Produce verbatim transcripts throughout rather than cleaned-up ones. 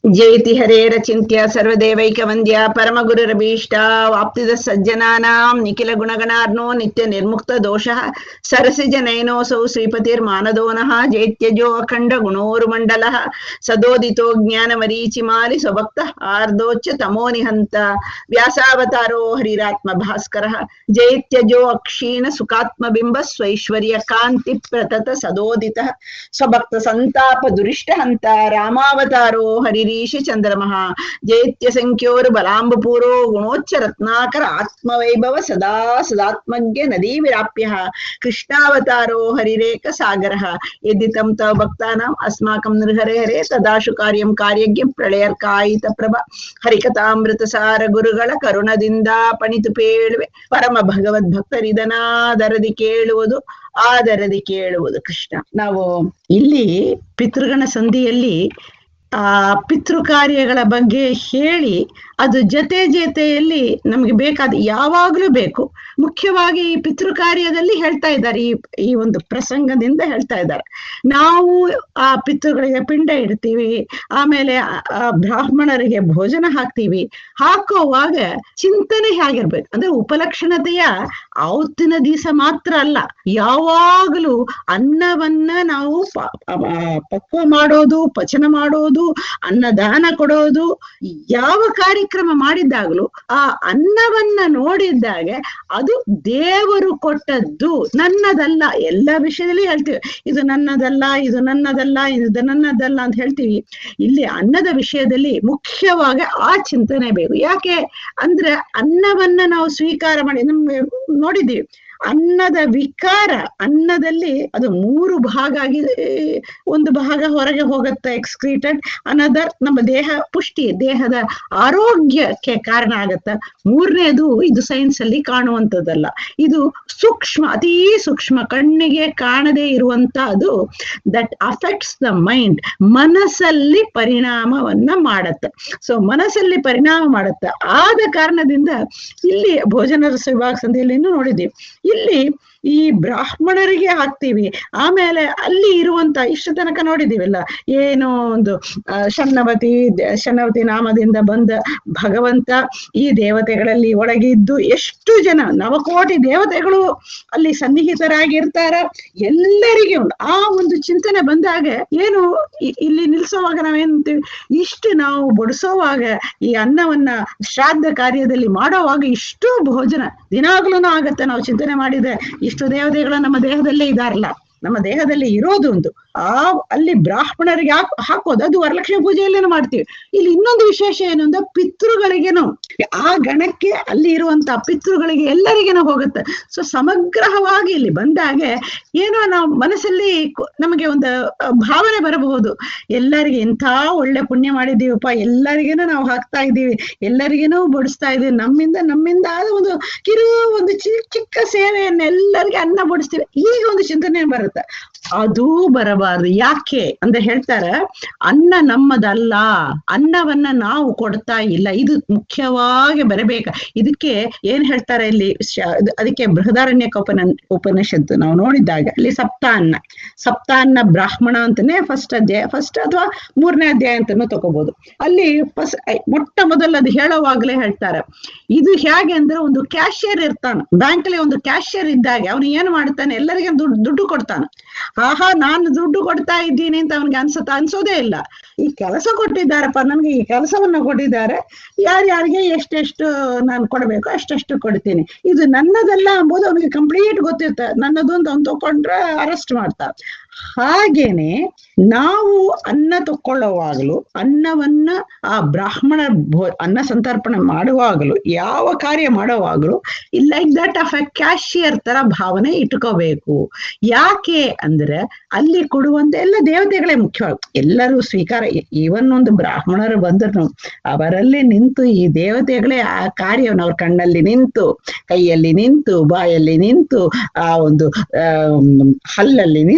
ಜಯತಿ ಹರೇರಚಿಂತ್ಯ ಸರ್ವದೇವೈಕವಂದ್ಯ ಪರಮಗುರುರಭೀಷ್ಟ ವಾಪ್ತಿದ ಸಜ್ಜನಾನಾಂ ನಿಖಿಲ ಗುಣಗಣಾರ್ನೋ ನಿತ್ಯ ನಿರ್ಮುಕ್ತ ದೋಷಃ ಸರಸಿಜನಯನೋಸೌ ಶ್ರೀಪತಿರ್ಮಾನದೋನಃ ಜೈತ್ಯಜೋ ಅಖಂಡ ಗುಣೋರುಮಂಡಲಃ ಸದೋದಿತೋ ಜ್ಞಾನಮರೀಚಿಮಾಲಿ ಸ್ವಭಕ್ತ ಆರ್ದೋಚ್ಚ ತಮೋ ನಿಹಂತ ವ್ಯಾಸಾವತಾರೋ ಹರಿರಾತ್ಮ ಭಾಸ್ಕರಃ ಜೈತ್ಯಜೋ ಅಕ್ಷೀಣ ಸುಖಾತ್ಮಬಿಂಬ ಸ್ವೈಶ್ವರ್ಯ ಕಾಂತಿ ಪ್ರತತ ಸದೋದಿತಃ ಸ್ವಭಕ್ತ ಸಂತಾಪ ದುರಿಷ್ಟಹಂತ ರಾಮಾವತಾರೋ ಹರಿ ಚಂದ್ರಮಃ ಜೈತ್ಯ ಸಂಖ್ಯೋರು ಬಲಾಂಬಪೂರೋ ಗುಣೋಚ್ಚ ರತ್ನಾಕರ ಆತ್ಮವೈಭವ ಸದಾ ಸದಾತ್ಮಜ್ಞ ನದೀ ವಿರಾಪ್ಯ ಕೃಷ್ಣಾವತಾರೋ ಹರಿರೇಕ ಸಾಗರ ಯದಿತಂ ತವ ಭಕ್ತಾನಾಂ ಅಸ್ಮಾಕಂ ನೃಹರೆ ಹರೆ ತದಾಶು ಕಾರ್ಯಂ ಕಾರ್ಯಜ್ಞ ಪ್ರಳಯರ್ಕಾಯಿತ ಪ್ರಭ ಹರಿಕಥಾಮೃತ ಸಾರ ಗುರುಗಳ ಕರುಣದಿಂದ ಪಣಿತು ಪೇಳುವೆ ಪರಮ ಭಗವದ್ ಭಕ್ತರಿದನಾದರದಿ ಕೇಳುವುದು ಆದರದಿ ಕೇಳುವುದು. ಕೃಷ್ಣ, ನಾವು ಇಲ್ಲಿ ಪಿತೃಗಣ ಸಂಧಿಯಲ್ಲಿ ಆ ಪಿತೃ ಕಾರ್ಯಗಳ ಬಗ್ಗೆ ಹೇಳಿ ಅದು ಜೊತೆ ಜೊತೆಯಲ್ಲಿ ನಮ್ಗೆ ಬೇಕಾದ ಯಾವಾಗ್ಲೂ ಬೇಕು. ಮುಖ್ಯವಾಗಿ ಈ ಪಿತೃ ಕಾರ್ಯದಲ್ಲಿ ಹೇಳ್ತಾ ಇದ್ದಾರೆ, ಈ ಈ ಒಂದು ಪ್ರಸಂಗದಿಂದ ಹೇಳ್ತಾ ಇದ್ದಾರೆ. ನಾವು ಆ ಪಿತೃಗಳಿಗೆ ಪಿಂಡ ಇಡ್ತೀವಿ, ಆಮೇಲೆ ಆ ಬ್ರಾಹ್ಮಣರಿಗೆ ಭೋಜನ ಹಾಕ್ತೀವಿ. ಹಾಕುವಾಗ ಚಿಂತನೆ ಹೇಗಿರ್ಬೇಕು ಅಂದ್ರೆ ಉಪಲಕ್ಷಣತೆಯ ಆವತ್ತಿನ ದಿವಸ ಮಾತ್ರ ಅಲ್ಲ, ಯಾವಾಗಲೂ ಅನ್ನವನ್ನ ನಾವು ಪಕ್ವ ಮಾಡೋದು, ಪಚನ ಮಾಡೋದು, ಅನ್ನದಾನ ಕೊಡೋದು, ಯಾವ ಕಾರ್ಯಕ್ರಮ ಮಾಡಿದ್ದಾಗಲೂ ಆ ಅನ್ನವನ್ನ ನೋಡಿದ್ದಾಗ ಅದು ದೇವರು ಕೊಟ್ಟದ್ದು, ನನ್ನದಲ್ಲ. ಎಲ್ಲ ವಿಷಯದಲ್ಲಿ ಹೇಳ್ತೀವಿ ಇದು ನನ್ನದಲ್ಲ, ಇದು ನನ್ನದಲ್ಲ, ಇದು ನನ್ನದಲ್ಲ ಅಂತ ಹೇಳ್ತೀವಿ. ಇಲ್ಲಿ ಅನ್ನದ ವಿಷಯದಲ್ಲಿ ಮುಖ್ಯವಾಗಿ ಆ ಚಿಂತನೆ ಬೇಕು. ಯಾಕೆ ಅಂದ್ರೆ ಅನ್ನವನ್ನ ನಾವು ಸ್ವೀಕಾರ ಮಾಡಿ ನಮ್ಗೆ ನೋಡಿದ್ದೀವಿ, ಅನ್ನದ ವಿಕಾರ, ಅನ್ನದಲ್ಲಿ ಅದು ಮೂರು ಭಾಗ ಆಗಿ ಒಂದು ಭಾಗ ಹೊರಗೆ ಹೋಗುತ್ತೆ ಎಕ್ಸ್ಕ್ರೀಟೆಡ್, ಅನದರ್ ನಮ್ಮ ದೇಹ ಪುಷ್ಟಿ, ದೇಹದ ಆರೋಗ್ಯಕ್ಕೆ ಕಾರಣ ಆಗತ್ತ. ಮೂರನೇದು ಇದು ಸೈನ್ಸ್ ಅಲ್ಲಿ ಕಾಣುವಂಥದ್ದಲ್ಲ, ಇದು ಸೂಕ್ಷ್ಮ, ಅತೀ ಸೂಕ್ಷ್ಮ, ಕಣ್ಣಿಗೆ ಕಾಣದೇ ಇರುವಂತ ಅದು ದಟ್ ಅಫೆಕ್ಟ್ಸ್ ದ ಮೈಂಡ್, ಮನಸ್ಸಲ್ಲಿ ಪರಿಣಾಮವನ್ನ ಮಾಡತ್ತೆ. ಸೊ ಮನಸ್ಸಲ್ಲಿ ಪರಿಣಾಮ ಮಾಡತ್ತೆ. ಆದ ಕಾರಣದಿಂದ ಇಲ್ಲಿ ಭೋಜನ ರಸ ವಿಭಾಗ ಸಂಧಿಯಲ್ಲಿನೂ ನೋಡಿದ್ದೀವಿ, ಇಲ್ಲಿ ಈ ಬ್ರಾಹ್ಮಣರಿಗೆ ಹಾಕ್ತೀವಿ. ಆಮೇಲೆ ಅಲ್ಲಿ ಇರುವಂತ ಇಷ್ಟು ತನಕ ನೋಡಿದೀವಲ್ಲ, ಏನೋ ಒಂದು ಶನ್ನವತಿ ಶನ್ನವತಿ ನಾಮದಿಂದ ಬಂದ ಭಗವಂತ ಈ ದೇವತೆಗಳಲ್ಲಿ ಒಳಗಿದ್ದು ಎಷ್ಟು ಜನ ನವಕೋಟಿ ದೇವತೆಗಳು ಅಲ್ಲಿ ಸನ್ನಿಹಿತರಾಗಿರ್ತಾರ. ಎಲ್ಲರಿಗೆ ಉಂಟು ಆ ಒಂದು ಚಿಂತನೆ ಬಂದಾಗ ಏನು ಇಲ್ಲಿ ನಿಲ್ಸೋವಾಗ ನಾವೇನಂತೀವಿ, ಇಷ್ಟು ನಾವು ಬಡಿಸೋವಾಗ ಈ ಅನ್ನವನ್ನ ಶ್ರಾದ್ದ ಕಾರ್ಯದಲ್ಲಿ ಮಾಡೋವಾಗ ಇಷ್ಟು ಭೋಜನ ದಿನಾಗ್ಲೂ ಆಗತ್ತೆ. ನಾವು ಚಿಂತನೆ ಮಾಡಿದ್ರೆ ಇಷ್ಟು ದೇವತೆಗಳು ನಮ್ಮ ದೇಹದಲ್ಲೇ ಇದಾರಲ್ಲ, ನಮ್ಮ ದೇಹದಲ್ಲಿ ಇರೋದು ಒಂದು ಆ ಅಲ್ಲಿ ಬ್ರಾಹ್ಮಣರಿಗೆ ಹಾಕ್ ಹಾಕೋದು ಅದು ವರಲಕ್ಷ್ಮಿ ಪೂಜೆಯಲ್ಲೇನು ಮಾಡ್ತೀವಿ. ಇಲ್ಲಿ ಇನ್ನೊಂದು ವಿಶೇಷ ಏನು ಅಂದ್ರೆ ಪಿತೃಗಳಿಗೇನು, ಆ ಗಣಕ್ಕೆ ಅಲ್ಲಿ ಇರುವಂತ ಪಿತೃಗಳಿಗೆ ಎಲ್ಲರಿಗೇನೋ ಹೋಗುತ್ತೆ. ಸೊ ಸಮಗ್ರವಾಗಿ ಇಲ್ಲಿ ಬಂದಾಗ ಏನೋ ನಾವು ಮನಸ್ಸಲ್ಲಿ ನಮಗೆ ಒಂದು ಭಾವನೆ ಬರಬಹುದು, ಎಲ್ಲರಿಗೆ ಇಂಥ ಒಳ್ಳೆ ಪುಣ್ಯ ಮಾಡಿದೀವಪ್ಪ, ಎಲ್ಲರಿಗೇನೋ ನಾವು ಹಾಕ್ತಾ ಇದ್ದೀವಿ, ಎಲ್ಲರಿಗೇನೋ ಬಡಿಸ್ತಾ ಇದ್ದೀವಿ, ನಮ್ಮಿಂದ ನಮ್ಮಿಂದ ಆದ ಒಂದು ಕಿರು ಒಂದು ಚಿಕ್ಕ ಚಿಕ್ಕ ಸೇವೆಯನ್ನ ಎಲ್ಲರಿಗೆ ಅನ್ನ ಬಡಿಸ್ತೀವಿ, ಈಗ ಒಂದು ಚಿಂತನೆ ಬರುತ್ತೆ. ಅದು ಬರಬಾರದು. ಯಾಕೆ ಅಂದ್ರೆ ಹೇಳ್ತಾರೆ, ಅನ್ನ ನಮ್ಮದಲ್ಲ, ಅನ್ನವನ್ನ ನಾವು ಕೊಡ್ತಾ ಇಲ್ಲ, ಇದು ಮುಖ್ಯವಾಗಿ ಬರಬೇಕ. ಇದಕ್ಕೆ ಏನ್ ಹೇಳ್ತಾರೆ ಇಲ್ಲಿ, ಅದಕ್ಕೆ ಬೃಹದಾರಣ್ಯಕ ಉಪನ ಉಪನಿಷತ್ತು ನಾವು ನೋಡಿದಾಗ ಅಲ್ಲಿ ಸಪ್ತಾನ್ನ ಸಪ್ತಾನ್ನ ಬ್ರಾಹ್ಮಣ ಅಂತಾನೆ ಫಸ್ಟ್ ಅಧ್ಯಾಯ, ಫಸ್ಟ್ ಅಥವಾ ಮೂರನೇ ಅಧ್ಯಾಯ ಅಂತಾನು ತಗೋಬಹುದು. ಅಲ್ಲಿ ಫಸ್ಟ್ ಮೊಟ್ಟ ಮೊದಲು ಅದು ಹೇಳುವಾಗ್ಲೇ ಹೇಳ್ತಾರೆ, ಇದು ಹೇಗೆ ಅಂದ್ರೆ ಒಂದು ಕ್ಯಾಶಿಯರ್ ಇರ್ತಾನೆ, ಬ್ಯಾಂಕ್ ಅಲ್ಲಿ ಒಂದು ಕ್ಯಾಶಿಯರ್ ಇದ್ದಾಗ ಅವನು ಏನ್ ಮಾಡ್ತಾನೆ, ಎಲ್ಲರಿಗೆ ದುಡ್ಡು ದುಡ್ಡು ಕೊಡ್ತಾನೆ. ಆಹಾ ನಾನು ದುಡ್ಡು ಕೊಡ್ತಾ ಇದ್ದೀನಿ ಅಂತ ಅವನಿಗೆ ಅನ್ಸತ್ತ ಅನ್ಸೋದೇ ಇಲ್ಲ. ಈ ಕೆಲಸ ಕೊಟ್ಟಿದ್ದಾರಪ್ಪ, ನನ್ಗೆ ಈ ಕೆಲಸವನ್ನ ಕೊಟ್ಟಿದ್ದಾರೆ, ಯಾರ್ಯಾರಿಗೆ ಎಷ್ಟೆಷ್ಟು ನಾನು ಕೊಡ್ಬೇಕು ಅಷ್ಟೆಷ್ಟು ಕೊಡ್ತೀನಿ, ಇದು ನನ್ನದಲ್ಲ ಎಂಬುದು ಅವನಿಗೆ ಕಂಪ್ಲೀಟ್ ಗೊತ್ತಿರ್ತ. ನನ್ನದು ಅಂತ ಅವ್ನು ತಕೊಂಡ್ರೆ ಅರೆಸ್ಟ್ ಮಾಡ್ತಾರೆ. ಹಾಗೇನೆ ನಾವು ಅನ್ನ ತಕೊಳ್ಳುವಾಗಲೂ, ಅನ್ನವನ್ನ ಆ ಬ್ರಾಹ್ಮಣ ಭೋ ಅನ್ನ ಸಂತರ್ಪಣೆ ಮಾಡುವಾಗಲೂ, ಯಾವ ಕಾರ್ಯ ಮಾಡುವಾಗಲೂ like that of a cashier ತರ ಭಾವನೆ ಇಟ್ಕೋಬೇಕು. ಯಾಕೆ ಅಂದ್ರೆ ಅಲ್ಲಿ ಕೊಡುವಂತ ಎಲ್ಲ ದೇವತೆಗಳೇ ಮುಖ್ಯವಾಗಿ ಎಲ್ಲರೂ ಸ್ವೀಕಾರ, ಈವನ್ ಒಂದು ಬ್ರಾಹ್ಮಣರು ಬಂದ್ರು ಅವರಲ್ಲಿ ನಿಂತು ಈ ದೇವತೆಗಳೇ ಆ ಕಾರ್ಯವನ್ನು ಅವ್ರ ಕಣ್ಣಲ್ಲಿ ನಿಂತು, ಕೈಯಲ್ಲಿ ನಿಂತು, ಬಾಯಲ್ಲಿ ನಿಂತು, ಆ ಒಂದು ಅಹ್ ಹಲ್ಲಲ್ಲಿ ನಿಂತು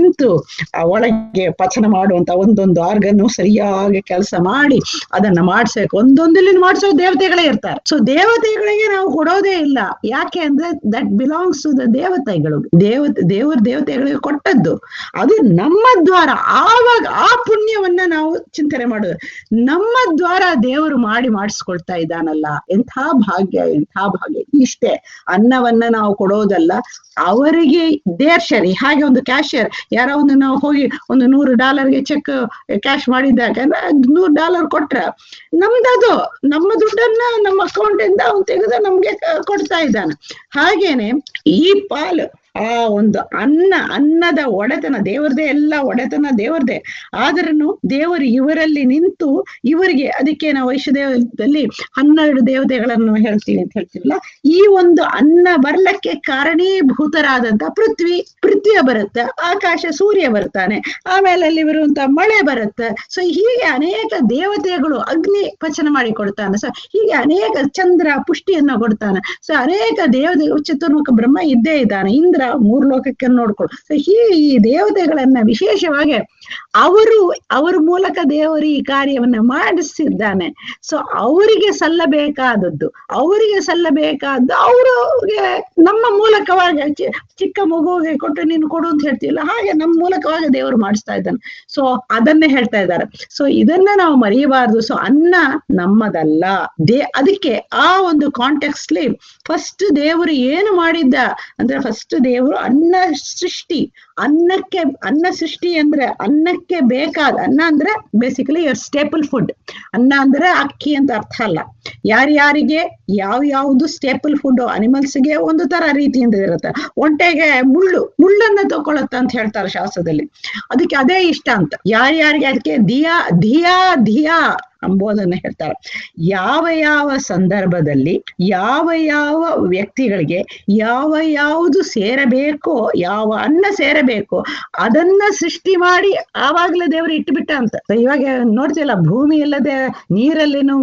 ಆ ಒಳಗೆ ಪಚನ ಮಾಡುವಂತ ಒಂದೊಂದು ಆರ್ಗನ್ನು ಸರಿಯಾಗಿ ಕೆಲಸ ಮಾಡಿ ಅದನ್ನ ಮಾಡ್ಸಬೇಕು. ಒಂದೊಂದಲ್ಲಿ ಮಾಡಿಸೋ ದೇವತೆಗಳೇ ಇರ್ತಾರೆ. ಸೊ ದೇವತೆಗಳಿಗೆ ನಾವು ಕೊಡೋದೇ ಇಲ್ಲ. ಯಾಕೆ ಅಂದ್ರೆ ದಟ್ ಬಿಲಾಂಗ್ಸ್ ಟು ದ ದೇವತೆಗಳು. ದೇವತೆ ದೇವರ ದೇವತೆಗಳಿಗೆ ಕೊಟ್ಟದ್ದು ಅದು ನಮ್ಮ ದ್ವಾರ. ಆವಾಗ ಆ ಪುಣ್ಯವನ್ನ ನಾವು ಚಿಂತನೆ ಮಾಡೋದು. ನಮ್ಮ ದ್ವಾರ ದೇವರು ಮಾಡಿ ಮಾಡಿಸ್ಕೊಳ್ತಾ ಇದ್ದಾನಲ್ಲ, ಎಂಥ ಭಾಗ್ಯ, ಎಂಥ ಭಾಗ್ಯ. ಇಷ್ಟೇ, ಅನ್ನವನ್ನ ನಾವು ಕೊಡೋದಲ್ಲ, ಅವರಿಗೆ ದೇರ್ಶರಿ. ಹಾಗೆ ಒಂದು ಕ್ಯಾಶಿಯರ್ ಯಾರೋ ಒಂದು ನಾವು ಹೋಗಿ ಒಂದು ನೂರು ಡಾಲರ್ಗೆ ಚೆಕ್ ಕ್ಯಾಶ್ ಮಾಡಿದಾಗ ನೂರು ಡಾಲರ್ ಕೊಟ್ರ ನಮ್ದದು ನಮ್ಮ ದುಡ್ಡನ್ನ ನಮ್ಮ ಅಕೌಂಟ್ ಇಂದ ಅವ್ನು ತೆಗೆದು ನಮ್ಗೆ ಕೊಡ್ತಾ ಇದ್ದಾನೆ. ಹಾಗೇನೆ ಈ ಪಾಲು ಆ ಒಂದು ಅನ್ನ ಅನ್ನದ ಒಡೆತನ ದೇವರದೇ, ಎಲ್ಲ ಒಡೆತನ ದೇವರದೇ. ಆದ್ರೂ ದೇವರು ಇವರಲ್ಲಿ ನಿಂತು ಇವರಿಗೆ, ಅದಕ್ಕೆ ನಾವು ವೈಶ್ಯದೇವದಲ್ಲಿ ಹನ್ನೆರಡು ದೇವತೆಗಳನ್ನು ಹೇಳ್ತೀವಿ ಅಂತ ಹೇಳ್ತೀವಲ್ಲ, ಈ ಒಂದು ಅನ್ನ ಬರ್ಲಕ್ಕೆ ಕಾರಣೀಭೂತರಾದಂತ ಪೃಥ್ವಿ ಪೃಥ್ವಿಯ ಬರುತ್ತೆ, ಆಕಾಶ ಸೂರ್ಯ ಬರ್ತಾನೆ, ಆಮೇಲೆ ಅಲ್ಲಿ ಬರುವಂತ ಮಳೆ ಬರುತ್ತೆ. ಸೊ ಹೀಗೆ ಅನೇಕ ದೇವತೆಗಳು, ಅಗ್ನಿ ಪಚನ ಮಾಡಿ ಕೊಡ್ತಾನೆ. ಸೊ ಹೀಗೆ ಅನೇಕ, ಚಂದ್ರ ಪುಷ್ಟಿಯನ್ನ ಕೊಡ್ತಾನೆ. ಸೊ ಅನೇಕ ದೇವತೆಗಳು, ಚತುರ್ಮುಖ ಬ್ರಹ್ಮ ಇದ್ದೇ ಇದ್ದಾನೆ, ಇಂದ್ರ ಮೂರ್ ಲೋಕಕ್ಕೆ ನೋಡ್ಕೊಳ್ಳು. ಸೊ ಹೀಗೆ ಈ ದೇವತೆಗಳನ್ನ ವಿಶೇಷವಾಗಿ ಅವರು ಅವರ ಮೂಲಕ ದೇವರು ಈ ಕಾರ್ಯವನ್ನ ಮಾಡಿಸಿದ್ದಾನೆ. ಸೊ ಅವರಿಗೆ ಸಲ್ಲಬೇಕಾದದ್ದು ಅವರಿಗೆ ಸಲ್ಲಬೇಕಾದ್ದು ಅವರಿಗೆ ನಮ್ಮ ಮೂಲಕವಾಗಿ, ಚಿಕ್ಕ ಮಗುವಿಗೆ ಕೊಟ್ಟು ನೀನು ಕೊಡು ಅಂತ ಹೇಳ್ತೀವಲ್ಲ, ಹಾಗೆ ನಮ್ಮ ಮೂಲಕವಾಗಿ ದೇವರು ಮಾಡಿಸ್ತಾ ಇದ್ದಾನೆ. ಸೊ ಅದನ್ನೇ ಹೇಳ್ತಾ ಇದ್ದಾರೆ. ಸೊ ಇದನ್ನ ನಾವು ಮರೆಯಬಾರ್ದು. ಸೊ ಅನ್ನ ನಮ್ಮದಲ್ಲ. ದೇ ಅದಕ್ಕೆ ಆ ಒಂದು ಕಾಂಟೆಕ್ಸ್ಲಿ ಫಸ್ಟ್ ದೇವರು ಏನು ಮಾಡಿದ್ದ ಅಂದ್ರೆ, ಫಸ್ಟ್ ದೇವರು ಅನ್ನ ಸೃಷ್ಟಿ, ಅನ್ನಕ್ಕೆ ಅನ್ನ ಸೃಷ್ಟಿ ಅಂದ್ರೆ ಅನ್ನಕ್ಕೆ ಬೇಕಾದ, ಅನ್ನ ಅಂದ್ರೆ ಬೇಸಿಕಲಿ ಸ್ಟೇಪಲ್ ಫುಡ್. ಅನ್ನ ಅಂದ್ರೆ ಅಕ್ಕಿ ಅಂತ ಅರ್ಥ ಅಲ್ಲ. ಯಾರ್ಯಾರಿಗೆ ಯಾವ ಯಾವ್ದು ಸ್ಟೇಪಲ್ ಫುಡ್, ಅನಿಮಲ್ಸ್ಗೆ ಒಂದು ತರ ರೀತಿಯಿಂದ ಇರುತ್ತೆ. ಒಂಟೆಗೆ ಮುಳ್ಳು ಮುಳ್ಳನ್ನ ತಗೊಳತ್ತ ಅಂತ ಹೇಳ್ತಾರೆ ಶಾಸ್ತ್ರದಲ್ಲಿ, ಅದಕ್ಕೆ ಅದೇ ಇಷ್ಟ ಅಂತ. ಯಾರ್ಯಾರಿಗೆ ಅದಕ್ಕೆ ದಿಯಾ ಧಿಯಾ ಧಿಯಾ ಅಂಬೋದನ್ನ ಹೇಳ್ತಾರೆ. ಯಾವ ಯಾವ ಸಂದರ್ಭದಲ್ಲಿ ಯಾವ ಯಾವ ವ್ಯಕ್ತಿಗಳಿಗೆ ಯಾವ ಯಾವುದು ಸೇರಬೇಕೋ, ಯಾವ ಅನ್ನ ಸೇರಬೇಕೋ ಅದನ್ನ ಸೃಷ್ಟಿ ಮಾಡಿ ಆವಾಗ್ಲೇ ದೇವರು ಇಟ್ಟುಬಿಟ್ಟ ಅಂತ. ಇವಾಗ ನೋಡ್ತಿಲ್ಲ, ಭೂಮಿ ಇಲ್ಲದೆ ನೀರಲ್ಲಿನೂ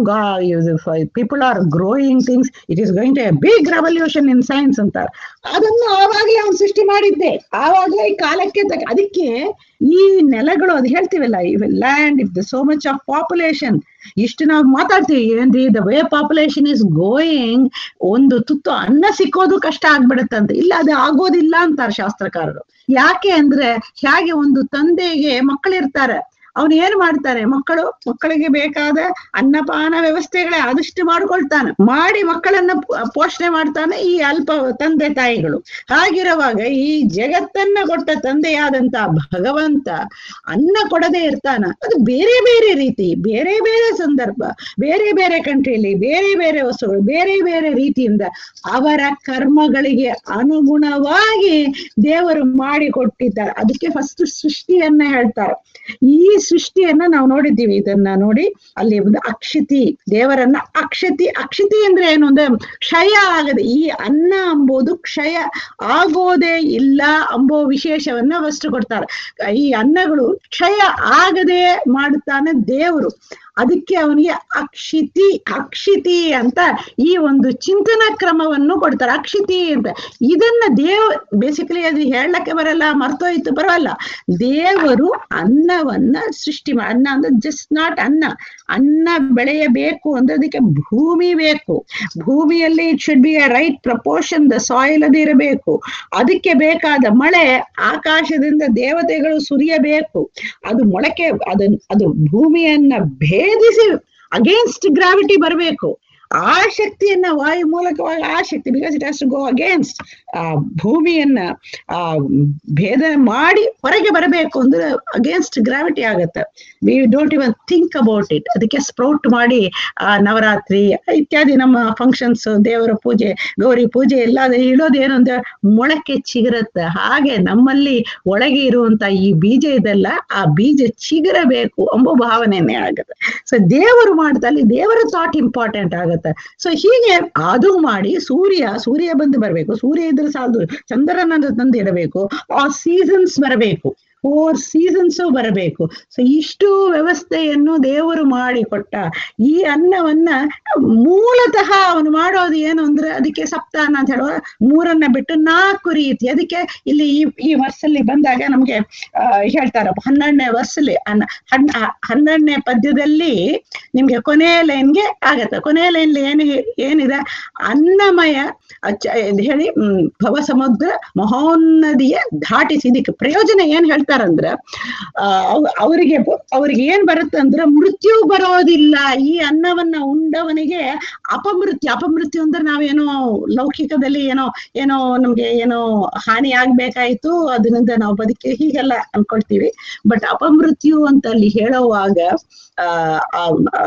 people are growing things, it is going to a big revolution in science ಅಂತಾರೆ. ಅದನ್ನು ಆವಾಗ್ಲೇ ಅವ್ನು ಸೃಷ್ಟಿ ಮಾಡಿದ್ದೆ, ಆವಾಗ್ಲೇ ಈ ಕಾಲಕ್ಕೆ ತಕ್ಕ. ಅದಕ್ಕೆ ಈ ನೆಲಗಳು, ಅದು ಹೇಳ್ತೀವಲ್ಲ, land if the so much of population, ಇಷ್ಟು ನಾವು ಮಾತಾಡ್ತೀವಿ ಏನ್ರಿ, the way population is going, ಒಂದು ತುತ್ತು ಅನ್ನ ಸಿಕ್ಕೋದು ಕಷ್ಟ ಆಗ್ಬಿಡುತ್ತಂತೆ. ಇಲ್ಲ, ಅದು ಆಗೋದಿಲ್ಲ ಅಂತಾರೆ ಶಾಸ್ತ್ರಕಾರರು. ಯಾಕೆ ಅಂದ್ರೆ, ಹೇಗೆ ಒಂದು ತಂದೆಗೆ ಮಕ್ಕಳಿರ್ತಾರೆ, ಅವ್ನು ಏನ್ ಮಾಡ್ತಾರೆ, ಮಕ್ಕಳು ಮಕ್ಕಳಿಗೆ ಬೇಕಾದ ಅನ್ನಪಾನ ವ್ಯವಸ್ಥೆಗಳೇ ಆದಷ್ಟು ಮಾಡ್ಕೊಳ್ತಾನೆ, ಮಾಡಿ ಮಕ್ಕಳನ್ನ ಪೋಷಣೆ ಮಾಡ್ತಾನೆ ಈ ಅಲ್ಪ ತಂದೆ ತಾಯಿಗಳು. ಹಾಗಿರುವಾಗ ಈ ಜಗತ್ತನ್ನ ಕೊಟ್ಟ ತಂದೆಯಾದಂತ ಭಗವಂತ ಅನ್ನ ಕೊಡದೆ ಇರ್ತಾನ. ಅದು ಬೇರೆ ಬೇರೆ ರೀತಿ, ಬೇರೆ ಬೇರೆ ಸಂದರ್ಭ, ಬೇರೆ ಬೇರೆ ಕಂಟ್ರಿಯಲ್ಲಿ ಬೇರೆ ಬೇರೆ ವಸ್ತುಗಳು, ಬೇರೆ ಬೇರೆ ರೀತಿಯಿಂದ ಅವರ ಕರ್ಮಗಳಿಗೆ ಅನುಗುಣವಾಗಿ ದೇವರು ಮಾಡಿ ಕೊಟ್ಟಿದ್ದಾರೆ. ಅದಕ್ಕೆ ಫಸ್ಟ್ ಸೃಷ್ಟಿಯನ್ನ ಹೇಳ್ತಾರೆ. ಈ ಸೃಷ್ಟಿಯನ್ನ ನಾವು ನೋಡಿದ್ದೀವಿ. ಇದನ್ನ ನೋಡಿ ಅಲ್ಲಿ ಒಂದು ಅಕ್ಷಿತಿ, ದೇವರನ್ನ ಅಕ್ಷತಿ, ಅಕ್ಷತಿ ಅಂದ್ರೆ ಏನು ಅಂದ್ರೆ ಕ್ಷಯ ಆಗದೆ, ಈ ಅನ್ನ ಅಂಬೋದು ಕ್ಷಯ ಆಗೋದೇ ಇಲ್ಲ ಅಂಬೋ ವಿಶೇಷವನ್ನ ಫಸ್ಟ್ ಕೊಡ್ತಾರೆ. ಈ ಅನ್ನಗಳು ಕ್ಷಯ ಆಗದೆ ಮಾಡುತ್ತಾನೆ ದೇವರು. ಅದಕ್ಕೆ ಅವನಿಗೆ ಅಕ್ಷಿತಿ ಅಕ್ಷಿತಿ ಅಂತ ಈ ಒಂದು ಚಿಂತನ ಕ್ರಮವನ್ನು ಕೊಡ್ತಾರೆ. ಅಕ್ಷಿತಿ ಅಂತ ಇದನ್ನ ದೇವ ಬೇಸಿಕಲಿ ಅದು ಹೇಳಕ್ಕೆ ಬರಲ್ಲ, ಮರ್ತೋಯ್ತು ಪರವಲ್ಲ. ದೇವರು ಅನ್ನವನ್ನ ಸೃಷ್ಟಿ ಮಾಡಿ, ಅನ್ನ ಅಂದ್ರೆ ಜಸ್ಟ್ ನಾಟ್ ಅನ್ನ, ಅನ್ನ ಬೆಳೆಯಬೇಕು ಅಂದ್ರೆ ಅದಕ್ಕೆ ಭೂಮಿ ಬೇಕು. ಭೂಮಿಯಲ್ಲಿ it should be a right proportion, the soil ಅದು ಇರಬೇಕು. ಅದಕ್ಕೆ ಬೇಕಾದ ಮಳೆ ಆಕಾಶದಿಂದ ದೇವತೆಗಳು ಸುರಿಯಬೇಕು. ಅದು ಮೊಳಕೆ, ಅದನ್ನ ಅದು ಭೂಮಿಯನ್ನ ಭೇದಿಸಿ ಅಗೇನ್ಸ್ಟ್ ಗ್ರಾವಿಟಿ ಬರಬೇಕು. ಆ ಶಕ್ತಿಯನ್ನ ವಾಯು ಮೂಲಕವಾಗಿ ಆ ಶಕ್ತಿ, because it has to go against ಆ ಭೂಮಿಯನ್ನ ಆ ಭೇದ ಮಾಡಿ ಹೊರಗೆ ಬರಬೇಕು ಅಂದ್ರೆ ಅಗೇನ್ಸ್ಟ್ ಗ್ರಾವಿಟಿ ಆಗತ್ತೆ. We don't even think about it. ಅದಕ್ಕೆ ಸ್ಪ್ರೌಟ್ ಮಾಡಿ ಆ ನವರಾತ್ರಿ ಇತ್ಯಾದಿ ನಮ್ಮ ಫಂಕ್ಷನ್ಸ್, ದೇವರ ಪೂಜೆ, ಗೌರಿ ಪೂಜೆ ಎಲ್ಲ ಇಡೋದೇನು ಅಂದ್ರೆ ಮೊಳಕೆ ಚಿಗುರತ್ತೆ. ಹಾಗೆ ನಮ್ಮಲ್ಲಿ ಒಳಗೆ ಇರುವಂತ ಈ ಬೀಜ ಇದೆಲ್ಲ, ಆ ಬೀಜ ಚಿಗುರಬೇಕು ಎಂಬ ಭಾವನೆಯನ್ನೇ ಆಗುತ್ತೆ. ಸೊ ದೇವರು ಮಾಡ್ದಲ್ಲಿ ದೇವರ ಥಾಟ್ ಇಂಪಾರ್ಟೆಂಟ್ ಆಗುತ್ತೆ. ಸೊ ಹೀಗೆ ಅದು ಮಾಡಿ ಸೂರ್ಯ ಸೂರ್ಯ ಬಂದು ಬರಬೇಕು, ಸೂರ್ಯ ಇದ್ರೆ ಸಾಲದು, ಚಂದ್ರನ ತಂದು ಇಡಬೇಕು, ಆ ಸೀಸನ್ಸ್ ಬರಬೇಕು. ಫೋರ್ ಸೀಸನ್ಸು ಬರಬೇಕು. ಸೊ ಇಷ್ಟು ವ್ಯವಸ್ಥೆಯನ್ನು ದೇವರು ಮಾಡಿಕೊಟ್ಟ ಈ ಅನ್ನವನ್ನ ಮೂಲತಃ ಅವನು ಮಾಡೋದು ಏನು ಅಂದ್ರೆ ಅದಕ್ಕೆ ಸಪ್ತಾನ ಅಂತ ಹೇಳುವ ಮೂರನ್ನ ಬಿಟ್ಟು ನಾಲ್ಕು ರೀತಿ. ಅದಕ್ಕೆ ಇಲ್ಲಿ ಈ ಈ ವರ್ಷಲ್ಲಿ ಬಂದಾಗ ನಮ್ಗೆ ಅಹ್ ಹೇಳ್ತಾರ ಹನ್ನೆರಡನೇ ವರ್ಷಲ್ಲಿ ಅನ್ನ ಹನ್ ಹನ್ನೆರಡನೇ ಪದ್ಯದಲ್ಲಿ ನಿಮ್ಗೆ ಕೊನೆಯ ಲೈನ್ಗೆ ಆಗತ್ತೆ. ಕೊನೆಯ ಲೈನ್ ಏನು ಏನಿದೆ, ಅನ್ನಮಯ ಹೇಳಿ ಭವ ಸಮುದ್ರ ಮಹೋನ್ನದಿಯ ದಾಟಿಸಿ. ಇದಕ್ಕೆ ಪ್ರಯೋಜನ ಏನ್ ಹೇಳ್ತಾರಂದ್ರ ಅಹ್ ಅವರಿಗೆ ಅವ್ರಿಗೆ ಏನ್ ಬರುತ್ತಂದ್ರ ಮೃತ್ಯು ಬರೋದಿಲ್ಲ. ಈ ಅನ್ನವನ್ನ ಉಂಡವನಿಗೆ ಅಪಮೃತ್ಯು. ಅಪಮೃತ್ಯು ಅಂದ್ರೆ ನಾವೇನೋ ಲೌಕಿಕದಲ್ಲಿ ಏನೋ ಏನೋ ನಮ್ಗೆ ಏನೋ ಹಾನಿ ಆಗ್ಬೇಕಾಯ್ತು ಅದರಿಂದ ನಾವು ಬದುಕಿ ಹೀಗೆಲ್ಲ ಅನ್ಕೊಳ್ತೀವಿ. ಬಟ್ ಅಪಮೃತ್ಯು ಅಂತ ಅಲ್ಲಿ ಹೇಳುವಾಗ ಆ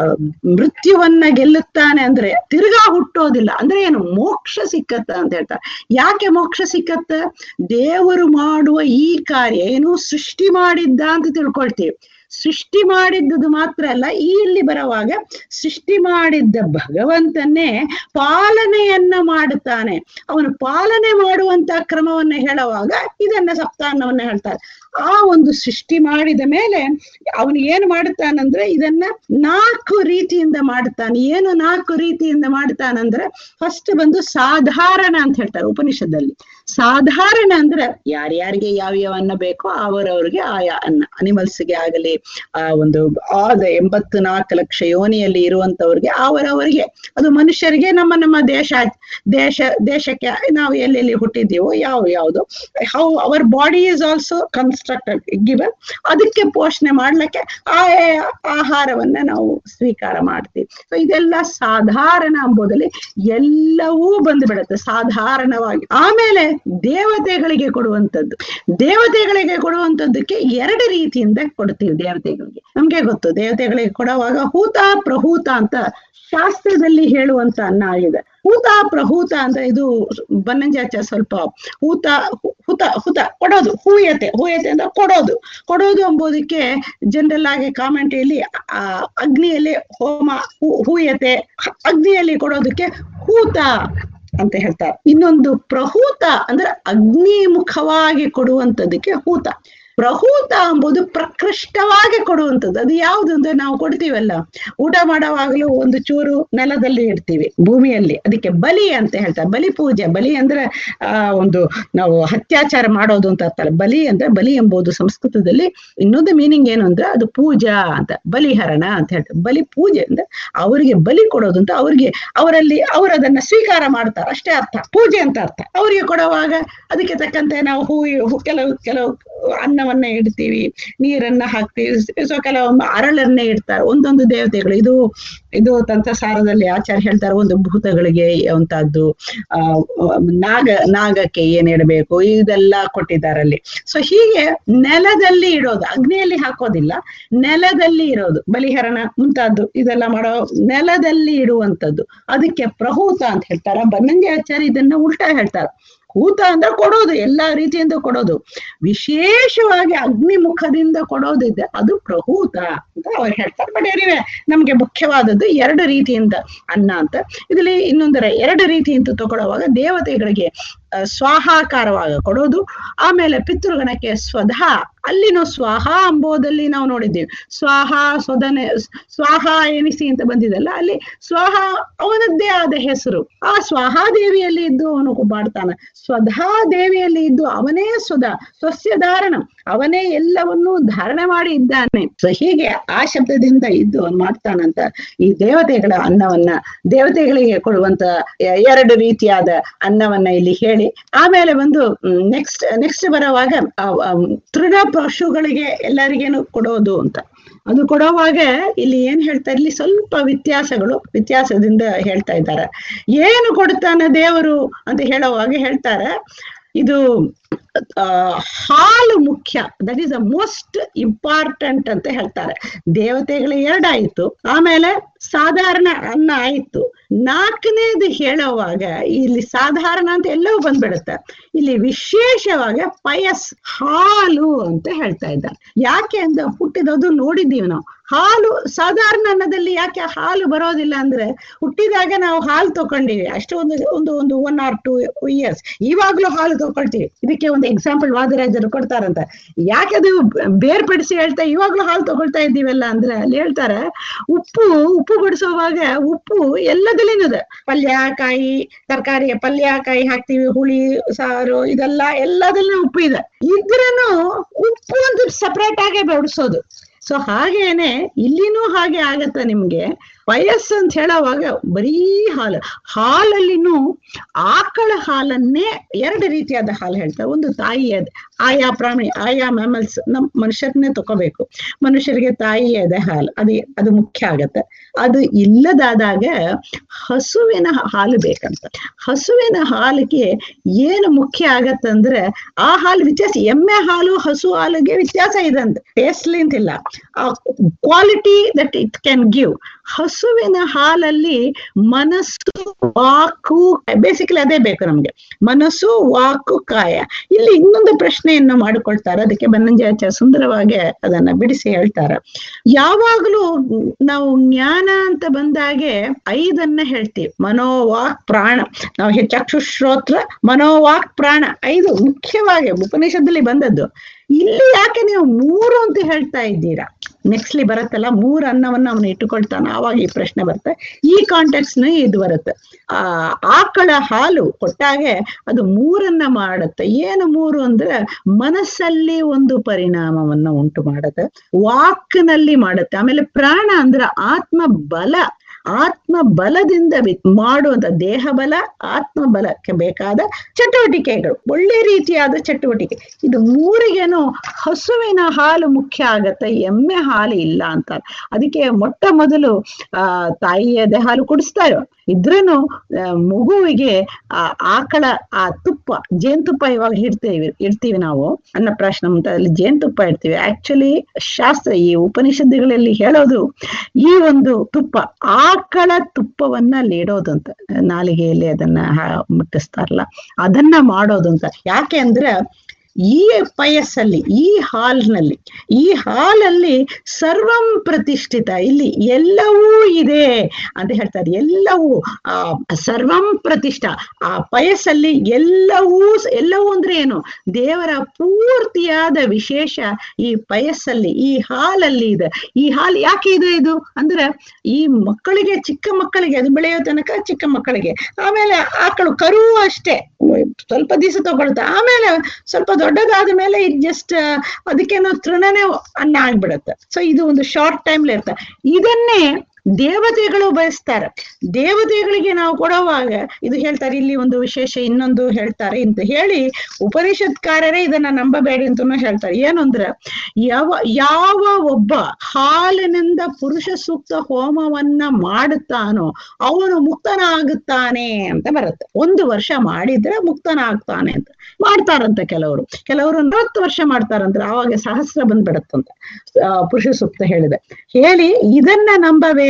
ಮೃತ್ಯುವನ್ನ ಗೆಲ್ಲುತ್ತಾನೆ ಅಂದ್ರೆ ತಿರ್ಗಾ ಹುಟ್ಟೋದಿಲ್ಲ. ಅಂದ್ರೆ ಏನು, ಮೋಕ್ಷ ಸಿಕ್ಕತ್ತ ಅಂತ ಹೇಳ್ತಾರೆ. ಯಾಕೆ ಮೋಕ್ಷ ಸಿಕ್ಕತ್ತ? ದೇವರು ಮಾಡುವ ಈ ಕಾರ್ಯ ಏನು ಸೃಷ್ಟಿ ಮಾಡಿದ್ದ ಅಂತ ತಿಳ್ಕೊಳ್ತೀವಿ. ಸೃಷ್ಟಿ ಮಾಡಿದ್ದುದು ಮಾತ್ರ ಅಲ್ಲ, ಈ ಇಲ್ಲಿ ಬರುವಾಗ ಸೃಷ್ಟಿ ಮಾಡಿದ್ದ ಭಗವಂತನೇ ಪಾಲನೆಯನ್ನ ಮಾಡುತ್ತಾನೆ. ಅವನು ಪಾಲನೆ ಮಾಡುವಂತ ಕ್ರಮವನ್ನ ಹೇಳುವಾಗ ಇದನ್ನ ಸಪ್ತಾನ್ನವನ್ನ ಹೇಳ್ತಾರೆ. ಆ ಒಂದು ಸೃಷ್ಟಿ ಮಾಡಿದ ಮೇಲೆ ಅವನು ಏನ್ ಮಾಡುತ್ತಾನಂದ್ರೆ ಇದನ್ನ ನಾಲ್ಕು ರೀತಿಯಿಂದ ಮಾಡುತ್ತಾನೆ. ಏನು ನಾಲ್ಕು ರೀತಿಯಿಂದ ಮಾಡುತ್ತಾನಂದ್ರೆ ಫಸ್ಟ್ ಬಂದು ಸಾಧಾರಣ ಅಂತ ಹೇಳ್ತಾರೆ ಉಪನಿಷದಲ್ಲಿ. ಸಾಧಾರಣ ಅಂದ್ರೆ ಯಾರ್ಯಾರಿಗೆ ಯಾವ್ಯಾವ ಅನ್ನ ಬೇಕೋ ಅವರವ್ರಿಗೆ ಆಯಾ ಅನ್ನ, ಅನಿಮಲ್ಸ್ಗೆ ಆಗಲಿ ಆ ಒಂದು ಆದ ಎಂಬತ್ತು ನಾಲ್ಕು ಲಕ್ಷ ಯೋನಿಯಲ್ಲಿ ಇರುವಂತವ್ರಿಗೆ ಅವರವರಿಗೆ, ಅದು ಮನುಷ್ಯರಿಗೆ ನಮ್ಮ ನಮ್ಮ ದೇಶ ದೇಶ ದೇಶಕ್ಕೆ ನಾವು ಎಲ್ಲೆಲ್ಲಿ ಹುಟ್ಟಿದ್ದೀವೋ ಯಾವ ಯಾವುದು how our body is also constructed given, ಅದಕ್ಕೆ ಪೋಷಣೆ ಮಾಡ್ಲಿಕ್ಕೆ ಆ ಆಹಾರವನ್ನ ನಾವು ಸ್ವೀಕಾರ ಮಾಡ್ತೀವಿ. ಸೊ ಇದೆಲ್ಲ ಸಾಧಾರಣ ಎಂಬುದಲ್ಲಿ ಎಲ್ಲವೂ ಬಂದು ಬಿಡುತ್ತೆ ಸಾಧಾರಣವಾಗಿ. ಆಮೇಲೆ ದೇವತೆಗಳಿಗೆ ಕೊಡುವಂಥದ್ದು. ದೇವತೆಗಳಿಗೆ ಕೊಡುವಂಥದ್ದಕ್ಕೆ ಎರಡು ರೀತಿಯಿಂದ ಕೊಡ್ತೀವಿ. ದೇವತೆಗಳಿಗೆ ನಮ್ಗೆ ಗೊತ್ತು, ದೇವತೆಗಳಿಗೆ ಕೊಡುವಾಗ ಹೂತ ಪ್ರಹೂತ ಅಂತ ಶಾಸ್ತ್ರದಲ್ಲಿ ಹೇಳುವಂತ ಅನ್ನ ಆಗಿದೆ. ಹೂತ ಪ್ರಹೂತ ಅಂದ್ರೆ ಇದು ಬನ್ನಂಜಾಚ ಸ್ವಲ್ಪ ಹೂತ ಹುತ ಹುತ ಕೊಡೋದು, ಹೂಯತೆ ಹೂಯತೆ ಅಂದ್ರೆ ಕೊಡೋದು. ಕೊಡೋದು ಎಂಬುದಕ್ಕೆ ಜನರಲ್ ಆಗಿ ಕಾಮೆಂಟ್ರಿಯಲ್ಲಿ ಆ ಅಗ್ನಿಯಲ್ಲಿ ಹೋಮ ಹೂಯತೆ, ಅಗ್ನಿಯಲ್ಲಿ ಕೊಡೋದಕ್ಕೆ ಹೂತ ಅಂತ ಹೇಳ್ತಾರೆ. ಇನ್ನೊಂದು ಪ್ರಹೂತ ಅಂದ್ರೆ ಅಗ್ನಿ ಮುಖವಾಗಿ ಕೊಡುವಂಥದ್ದಕ್ಕೆ ಹೂತ. ಪ್ರಹೂತ ಎಂಬುದು ಪ್ರಕೃಷ್ಟವಾಗಿ ಕೊಡುವಂಥದ್ದು. ಅದು ಯಾವುದು ಅಂದ್ರೆ ನಾವು ಕೊಡ್ತೀವಲ್ಲ, ಊಟ ಮಾಡುವಾಗಲೂ ಒಂದು ಚೂರು ನೆಲದಲ್ಲಿ ಇಡ್ತೀವಿ ಭೂಮಿಯಲ್ಲಿ, ಅದಕ್ಕೆ ಬಲಿ ಅಂತ ಹೇಳ್ತಾರೆ. ಬಲಿ ಪೂಜೆ. ಬಲಿ ಅಂದ್ರೆ ಆ ಒಂದು ನಾವು ಅತ್ಯಾಚಾರ ಮಾಡೋದು ಅಂತ ಅರ್ಥ. ಬಲಿ ಅಂದ್ರೆ ಬಲಿ ಎಂಬುದು ಸಂಸ್ಕೃತದಲ್ಲಿ ಇನ್ನೊಂದು ಮೀನಿಂಗ್ ಏನು ಅಂದ್ರೆ ಅದು ಪೂಜಾ ಅಂತ, ಬಲಿಹರಣ ಅಂತ ಹೇಳ್ತಾರೆ. ಬಲಿ ಪೂಜೆ ಅಂದ್ರೆ ಅವರಿಗೆ ಬಲಿ ಕೊಡೋದು ಅಂತ, ಅವ್ರಿಗೆ ಅವರಲ್ಲಿ ಅವರು ಅದನ್ನ ಸ್ವೀಕಾರ ಮಾಡ್ತಾರೆ ಅಷ್ಟೇ ಅರ್ಥ. ಪೂಜೆ ಅಂತ ಅರ್ಥ. ಅವರಿಗೆ ಕೊಡುವಾಗ ಅದಕ್ಕೆ ತಕ್ಕಂತೆ ನಾವು ಹೂ ಕೆಲವು ಕೆಲವು ಅನ್ನವನ್ನ ಇಡ್ತೀವಿ, ನೀರನ್ನ ಹಾಕ್ತೀವಿ. ಸೊ ಕೆಲವೊಮ್ಮೆ ಅರಳನ್ನೇ ಇಡ್ತಾರೆ ಒಂದೊಂದು ದೇವತೆಗಳು. ಇದು ಇದು ತಂತ್ರಸಾರದಲ್ಲಿ ಆಚಾರ್ಯ ಹೇಳ್ತಾರೆ, ಒಂದು ಭೂತಗಳಿಗೆ ಅಂತದ್ದು, ಆ ನಾಗ ನಾಗಕ್ಕೆ ಏನ್ ಇಡಬೇಕು ಇದೆಲ್ಲ ಕೊಟ್ಟಿದ್ದಾರೆ ಅಲ್ಲಿ. ಸೊ ಹೀಗೆ ನೆಲದಲ್ಲಿ ಇಡೋದು, ಅಗ್ನಿಯಲ್ಲಿ ಹಾಕೋದಿಲ್ಲ, ನೆಲದಲ್ಲಿ ಇರೋದು. ಬಲಿಹರಣ ಮುಂತಾದ್ದು ಇದೆಲ್ಲ ಮಾಡೋ ನೆಲದಲ್ಲಿ ಇಡುವಂಥದ್ದು ಅದಕ್ಕೆ ಪ್ರಹೂತ ಅಂತ ಹೇಳ್ತಾರ. ಬನ್ನಂಜೆ ಆಚಾರ್ಯ ಇದನ್ನ ಉಲ್ಟಾ ಹೇಳ್ತಾರೆ. ಹೂತ ಅಂದ್ರೆ ಕೊಡೋದು, ಎಲ್ಲಾ ರೀತಿಯಿಂದ ಕೊಡೋದು. ವಿಶೇಷವಾಗಿ ಅಗ್ನಿ ಮುಖದಿಂದ ಕೊಡೋದಿದೆ ಅದು ಪ್ರಹೂತ ಅಂತ ಅವ್ರು ಹೇಳ್ತಾರೆ. ಬಟ್ ಎನಿವೆ ನಮ್ಗೆ ಮುಖ್ಯವಾದದ್ದು ಎರಡು ರೀತಿಯಿಂದ ಅನ್ನ ಅಂತ. ಇದರಲ್ಲಿ ಇನ್ನೊಂದರ ಎರಡು ರೀತಿಯಿಂದ ತಗೊಳ್ಳುವಾಗ ದೇವತೆಗಳಿಗೆ ಸ್ವಾಹಾಕಾರವಾಗ ಕೊಡೋದು, ಆಮೇಲೆ ಪಿತೃಗಣಕ್ಕೆ ಸ್ವಧ. ಅಲ್ಲಿನೂ ಸ್ವಾಹ ಎಂಬುದಲ್ಲಿ ನಾವು ನೋಡಿದ್ದೀವಿ. ಸ್ವಾಹ ಸ್ವಧನೆ ಸ್ವಾಹ ಎನಿಸಿ ಅಂತ ಬಂದಿದೆಲ್ಲ, ಅಲ್ಲಿ ಸ್ವಾಹ ಅವನದ್ದೇ ಆದ ಹೆಸರು. ಆ ಸ್ವಾಹಾದೇವಿಯಲ್ಲಿ ಇದ್ದು ಅವನು ಮಾಡ್ತಾನೆ, ಸ್ವಧಾದೇವಿಯಲ್ಲಿ ಇದ್ದು ಅವನೇ ಸ್ವಧ ಸ್ವಸ್ಯ ಧಾರಣ, ಅವನೇ ಎಲ್ಲವನ್ನೂ ಧಾರಣೆ ಮಾಡಿ ಇದ್ದಾನೆ. ಸೊ ಹೀಗೆ ಆ ಶಬ್ದದಿಂದ ಇದ್ದು ಅವನು ಮಾಡ್ತಾನಂತ ಈ ದೇವತೆಗಳ ಅನ್ನವನ್ನ, ದೇವತೆಗಳಿಗೆ ಕೊಡುವಂತ ಎರಡು ರೀತಿಯಾದ ಅನ್ನವನ್ನ ಇಲ್ಲಿ ಹೇಳಿ ಆಮೇಲೆ ಒಂದು ನೆಕ್ಸ್ಟ್ ನೆಕ್ಸ್ಟ್ ಬರುವಾಗ ತೃಣ ಪಶುಗಳಿಗೆ ಎಲ್ಲರಿಗೇನು ಕೊಡೋದು ಅಂತ. ಅದು ಕೊಡುವಾಗ ಇಲ್ಲಿ ಏನ್ ಹೇಳ್ತಾರೆ, ಇಲ್ಲಿ ಸ್ವಲ್ಪ ವ್ಯತ್ಯಾಸಗಳು ವ್ಯತ್ಯಾಸದಿಂದ ಹೇಳ್ತಾ ಇದ್ದಾರೆ. ಏನು ಕೊಡ್ತಾನೆ ದೇವರು ಅಂತ ಹೇಳುವಾಗ ಹೇಳ್ತಾರೆ, ಇದು ಆ ಹಾಲು ಮುಖ್ಯ, that is the most important ಅಂತ ಹೇಳ್ತಾರೆ. ದೇವತೆಗಳು ಎರಡಾಯ್ತು, ಆಮೇಲೆ ಸಾಧಾರಣ ಅನ್ನ ಆಯ್ತು. ನಾಲ್ಕನೇದು ಹೇಳುವಾಗ ಇಲ್ಲಿ ಸಾಧಾರಣ ಅಂತ ಎಲ್ಲವೂ ಬಂದ್ಬಿಡುತ್ತೆ. ಇಲ್ಲಿ ವಿಶೇಷವಾಗಿ ಪಯಸ್ ಹಾಲು ಅಂತ ಹೇಳ್ತಾ ಇದ್ದಾರೆ. ಯಾಕೆ ಅಂತ ಹುಟ್ಟಿದದು ನೋಡಿದ್ದೀವಿ ನಾವು. ಹಾಲು ಸಾಧಾರಣ ಅನ್ನದಲ್ಲಿ ಯಾಕೆ ಹಾಲು ಬರೋದಿಲ್ಲ ಅಂದ್ರೆ, ಹುಟ್ಟಿದಾಗ ನಾವು ಹಾಲು ತಗೊಂಡಿವಿ ಅಷ್ಟು ಒಂದು ಒಂದು ಒಂದು ಒನ್ ಆರ್ ಟೂ ಇಯರ್ಸ್, ಇವಾಗ್ಲೂ ಹಾಲು ತಗೊಳ್ತೀವಿ. ಇದಕ್ಕೆ ಒಂದು ಎಕ್ಸಾಂಪಲ್ ವಾದಿರಾಜರು ಕೊಡ್ತಾರಂತ. ಯಾಕೆ ಅದು ಬೇರ್ಪಡಿಸಿ ಹೇಳ್ತಾ ಇವಾಗ್ಲೂ ಹಾಲು ತಗೊಳ್ತಾ ಇದ್ದೀವಲ್ಲ ಅಂದ್ರೆ, ಅಲ್ಲಿ ಹೇಳ್ತಾರೆ ಉಪ್ಪು ಉಪ್ಪು ಬಡಿಸುವಾಗ ಉಪ್ಪು ಎಲ್ಲದಲ್ಲಿನೂ ಇದೆ. ಪಲ್ಯ ಕಾಯಿ ತರಕಾರಿಯ ಪಲ್ಯ ಕಾಯಿ ಹಾಕ್ತಿವಿ, ಹುಳಿ ಸಾರು ಇದೆಲ್ಲ ಎಲ್ಲದಲ್ಲೂ ಉಪ್ಪು ಇದೆ. ಇದ್ರೂ ಉಪ್ಪು ಅಂತ ಸಪರೇಟ್ ಆಗೇ ಬಡಿಸೋದು. ಸೊ ಹಾಗೇನೆ ಇಲ್ಲಿನೂ ಹಾಗೆ ಆಗತ್ತ. ನಿಮ್ಗೆ ವಯಸ್ಸು ಅಂತ ಹೇಳೋವಾಗ ಬರೀ ಹಾಲು, ಹಾಲಲ್ಲಿನೂ ಆಕಳ ಹಾಲನ್ನೇ ಎರಡು ರೀತಿಯಾದ ಹಾಲು ಹೇಳ್ತಾರೆ. ಒಂದು ತಾಯಿಯದ, ಆಯಾ ಪ್ರಾಣಿ ಆಯಾ ಮ್ಯಾಮಲ್ಸ್ ನಮ್ ಮನುಷ್ಯರನ್ನೇ ತಗೋಬೇಕು, ಮನುಷ್ಯರಿಗೆ ತಾಯಿಯದ ಹಾಲು ಅದು ಅದು ಮುಖ್ಯ ಆಗತ್ತೆ. ಅದು ಇಲ್ಲದಾದಾಗ ಹಸುವಿನ ಹಾಲು ಬೇಕಂತ. ಹಸುವಿನ ಹಾಲಿಗೆ ಏನು ಮುಖ್ಯ ಆಗತ್ತಂದ್ರೆ, ಆ ಹಾಲು ವ್ಯತ್ಯಾಸ, ಎಮ್ಮೆ ಹಾಲು ಹಸು ಹಾಲಿಗೆ ವ್ಯತ್ಯಾಸ ಇದೆ ಅಂತ, ಟೇಸ್ಟ್ಲಿ ಅಂತಿಲ್ಲ, quality that it can give. ಹಸುವಿನ ಹಾಲಲ್ಲಿ ಮನಸ್ಸು ವಾಕು, ಬೇಸಿಕಲಿ ಅದೇ ಬೇಕು ನಮ್ಗೆ, ಮನಸ್ಸು ವಾಕು ಕಾಯ. ಇಲ್ಲಿ ಇನ್ನೊಂದು ಪ್ರಶ್ನೆಯನ್ನು ಮಾಡಿಕೊಳ್ತಾರೆ, ಅದಕ್ಕೆ ಬನ್ನಂಜಾಚಾರ್ಯ ಸುಂದರವಾಗಿ ಅದನ್ನ ಬಿಡಿಸಿ ಹೇಳ್ತಾರೆ. ಯಾವಾಗ್ಲೂ ನಾವು ಜ್ಞಾನ ಅಂತ ಬಂದಾಗೆ ಐದನ್ನ ಹೇಳ್ತೀವಿ, ಮನೋವಾಕ್ ಪ್ರಾಣ. ನಾವು ಚಕ್ಷುಶ್ರೋತ್ರ ಮನೋವಾಕ್ ಪ್ರಾಣ ಐದು ಮುಖ್ಯವಾಗಿ ಉಪನಿಷತ್ತಲ್ಲಿ ಬಂದದ್ದು. ಇಲ್ಲಿ ಯಾಕೆ ನೀವು ಮೂರು ಅಂತ ಹೇಳ್ತಾ ಇದ್ದೀರಾ? ನೆಕ್ಸ್ಟ್ಲಿ ಬರುತ್ತಲ್ಲ, ಮೂರು ಅನ್ನವನ್ನ ಅವನು ಇಟ್ಟುಕೊಳ್ತಾನ, ಆವಾಗ ಈ ಪ್ರಶ್ನೆ ಬರುತ್ತೆ. ಈ ಕಾಂಟೆಕ್ಸ್ಟ್ ನ ಇದು ಬರುತ್ತೆ. ಆ ಆಕಳ ಹಾಲು ಕೊಟ್ಟಾಗೆ ಅದು ಮೂರನ್ನ ಮಾಡುತ್ತೆ. ಏನು ಮೂರು ಅಂದ್ರೆ, ಮನಸ್ಸಲ್ಲಿ ಒಂದು ಪರಿಣಾಮವನ್ನ ಉಂಟು ಮಾಡುತ್ತೆ, ವಾಕ್ನಲ್ಲಿ ಮಾಡುತ್ತೆ, ಆಮೇಲೆ ಪ್ರಾಣ ಅಂದ್ರೆ ಆತ್ಮ ಬಲ, ಆತ್ಮ ಬಲದಿಂದ ಮಾಡುವಂತ ದೇಹ ಬಲ, ಆತ್ಮ ಬಲಕ್ಕೆ ಬೇಕಾದ ಚಟುವಟಿಕೆಗಳು, ಒಳ್ಳೆ ರೀತಿಯಾದ ಚಟುವಟಿಕೆ. ಇದು ಮೂರಿಗೇನು ಹಸುವಿನ ಹಾಲು ಮುಖ್ಯ ಆಗತ್ತೆ, ಎಮ್ಮೆ ಹಾಲು ಇಲ್ಲ ಅಂತಾರೆ. ಅದಕ್ಕೆ ಮೊಟ್ಟ ಮೊದಲು ಆ ತಾಯಿಯದ ಹಾಲು ಕುಡಿಸ್ತಾರೆ. ಇದ್ರೂನು ಮಗುವಿಗೆ ಆ ಆಕಳ ಆ ತುಪ್ಪ, ಜೇನುತುಪ್ಪ ಇವಾಗ ಇಡ್ತೀವಿ ಇಡ್ತೀವಿ ನಾವು ಅನ್ನಪ್ರಾಶನ ಅಲ್ಲಿ ಜೇನುತುಪ್ಪ ಇಡ್ತೀವಿ. ಆಕ್ಚುಲಿ ಶಾಸ್ತ್ರ ಈ ಉಪನಿಷತ್ತುಗಳಲ್ಲಿ ಹೇಳೋದು ಈ ಒಂದು ತುಪ್ಪ, ಆಕಳ ತುಪ್ಪವನ್ನ ಅಲ್ಲಿ ಇಡೋದು ಅಂತ, ನಾಲಿಗೆಯಲ್ಲಿ ಅದನ್ನ ಮುಟ್ಟಿಸ್ತಾರಲ್ಲ ಅದನ್ನ ಮಾಡೋದು ಅಂತ. ಯಾಕೆ ಅಂದ್ರೆ ಈ ಪಯಸ್ಸಲ್ಲಿ, ಈ ಹಾಲ್ನಲ್ಲಿ, ಈ ಹಾಲಲ್ಲಿ ಸರ್ವಂ ಪ್ರತಿಷ್ಠಿತ, ಇಲ್ಲಿ ಎಲ್ಲವೂ ಇದೆ ಅಂತ ಹೇಳ್ತಾರೆ. ಎಲ್ಲವೂ ಆ ಸರ್ವಂ ಪ್ರತಿಷ್ಠಾ, ಆ ಪಯಸ್ಸಲ್ಲಿ ಎಲ್ಲವೂ, ಎಲ್ಲವೂ ಅಂದ್ರೆ ಏನು, ದೇವರ ಪೂರ್ತಿಯಾದ ವಿಶೇಷ ಈ ಪಯಸ್ಸಲ್ಲಿ, ಈ ಹಾಲಲ್ಲಿ ಇದೆ. ಈ ಹಾಲು ಯಾಕೆ ಇದೆ ಇದು ಅಂದ್ರೆ, ಈ ಮಕ್ಕಳಿಗೆ, ಚಿಕ್ಕ ಮಕ್ಕಳಿಗೆ, ಅದು ಬೆಳೆಯೋ ತನಕ ಚಿಕ್ಕ ಮಕ್ಕಳಿಗೆ, ಆಮೇಲೆ ಆಕಳು ಕರು ಅಷ್ಟೇ ಸ್ವಲ್ಪ ದಿವಸ ತಗೊಳ್ತಾ, ಆಮೇಲೆ ಸ್ವಲ್ಪ ದೊಡ್ಡದಾದ ಮೇಲೆ ಇದು ಜಸ್ಟ್ ಅದಕ್ಕೇನೋ ತೃಣನೇ ಅನ್ನ ಆಗ್ಬಿಡುತ್ತೆ. ಸೊ ಇದು ಒಂದು ಶಾರ್ಟ್ ಟೈಮ್ಲಿ ಇರ್ತಾರೆ. ಇದನ್ನೇ ದೇವತೆಗಳು ಬಯಸ್ತಾರೆ. ದೇವತೆಗಳಿಗೆ ನಾವು ಕೊಡುವಾಗ ಇದು ಹೇಳ್ತಾರೆ, ಇಲ್ಲಿ ಒಂದು ವಿಶೇಷ ಇನ್ನೊಂದು ಹೇಳ್ತಾರೆ ಅಂತ ಹೇಳಿ ಉಪನಿಷತ್ಕಾರರೇ ಇದನ್ನ ನಂಬಬೇಡಿ ಅಂತನೂ ಹೇಳ್ತಾರೆ. ಏನು ಅಂದ್ರೆ, ಯಾವ ಯಾವ ಒಬ್ಬ ಹಾಲಿನಿಂದ ಪುರುಷ ಸೂಕ್ತ ಹೋಮವನ್ನ ಮಾಡುತ್ತಾನೋ ಅವನು ಮುಕ್ತನಾಗುತ್ತಾನೆ ಅಂತ ಬರುತ್ತೆ. ಒಂದು ವರ್ಷ ಮಾಡಿದ್ರೆ ಮುಕ್ತನಾಗ್ತಾನೆ ಅಂತ ಮಾಡ್ತಾರಂತ ಕೆಲವರು. ಕೆಲವರು ನಲವತ್ತು ವರ್ಷ ಮಾಡ್ತಾರಂದ್ರೆ ಆವಾಗ ಸಹಸ್ರ ಬಂದ್ಬಿಡತ್ತಂತ ಪುರುಷ ಸೂಕ್ತ ಹೇಳಿದೆ. ಹೇಳಿ ಇದನ್ನ ನಂಬಬೇಡಿ.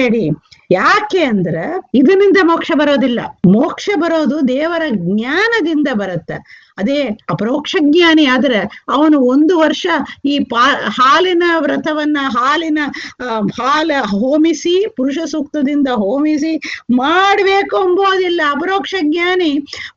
ಯಾಕೆ ಅಂದ್ರೆ ಇದರಿಂದ ಮೋಕ್ಷ ಬರೋದಿಲ್ಲ. ಮೋಕ್ಷ ಬರೋದು ದೇವರ ಜ್ಞಾನದಿಂದ ಬರುತ್ತೆ. ಅದೇ ಅಪರೋಕ್ಷ ಜ್ಞಾನಿ ಆದ್ರೆ ಅವನು ಒಂದು ವರ್ಷ ಈ ಪಾ ಹಾಲಿನ ವ್ರತವನ್ನ, ಹಾಲಿನ ಹಾಲ ಹೋಮಿಸಿ, ಪುರುಷ ಸೂಕ್ತದಿಂದ ಹೋಮಿಸಿ ಮಾಡ್ಬೇಕು ಎಂಬುದಿಲ್ಲ. ಅಪರೋಕ್ಷ ಜ್ಞಾನಿ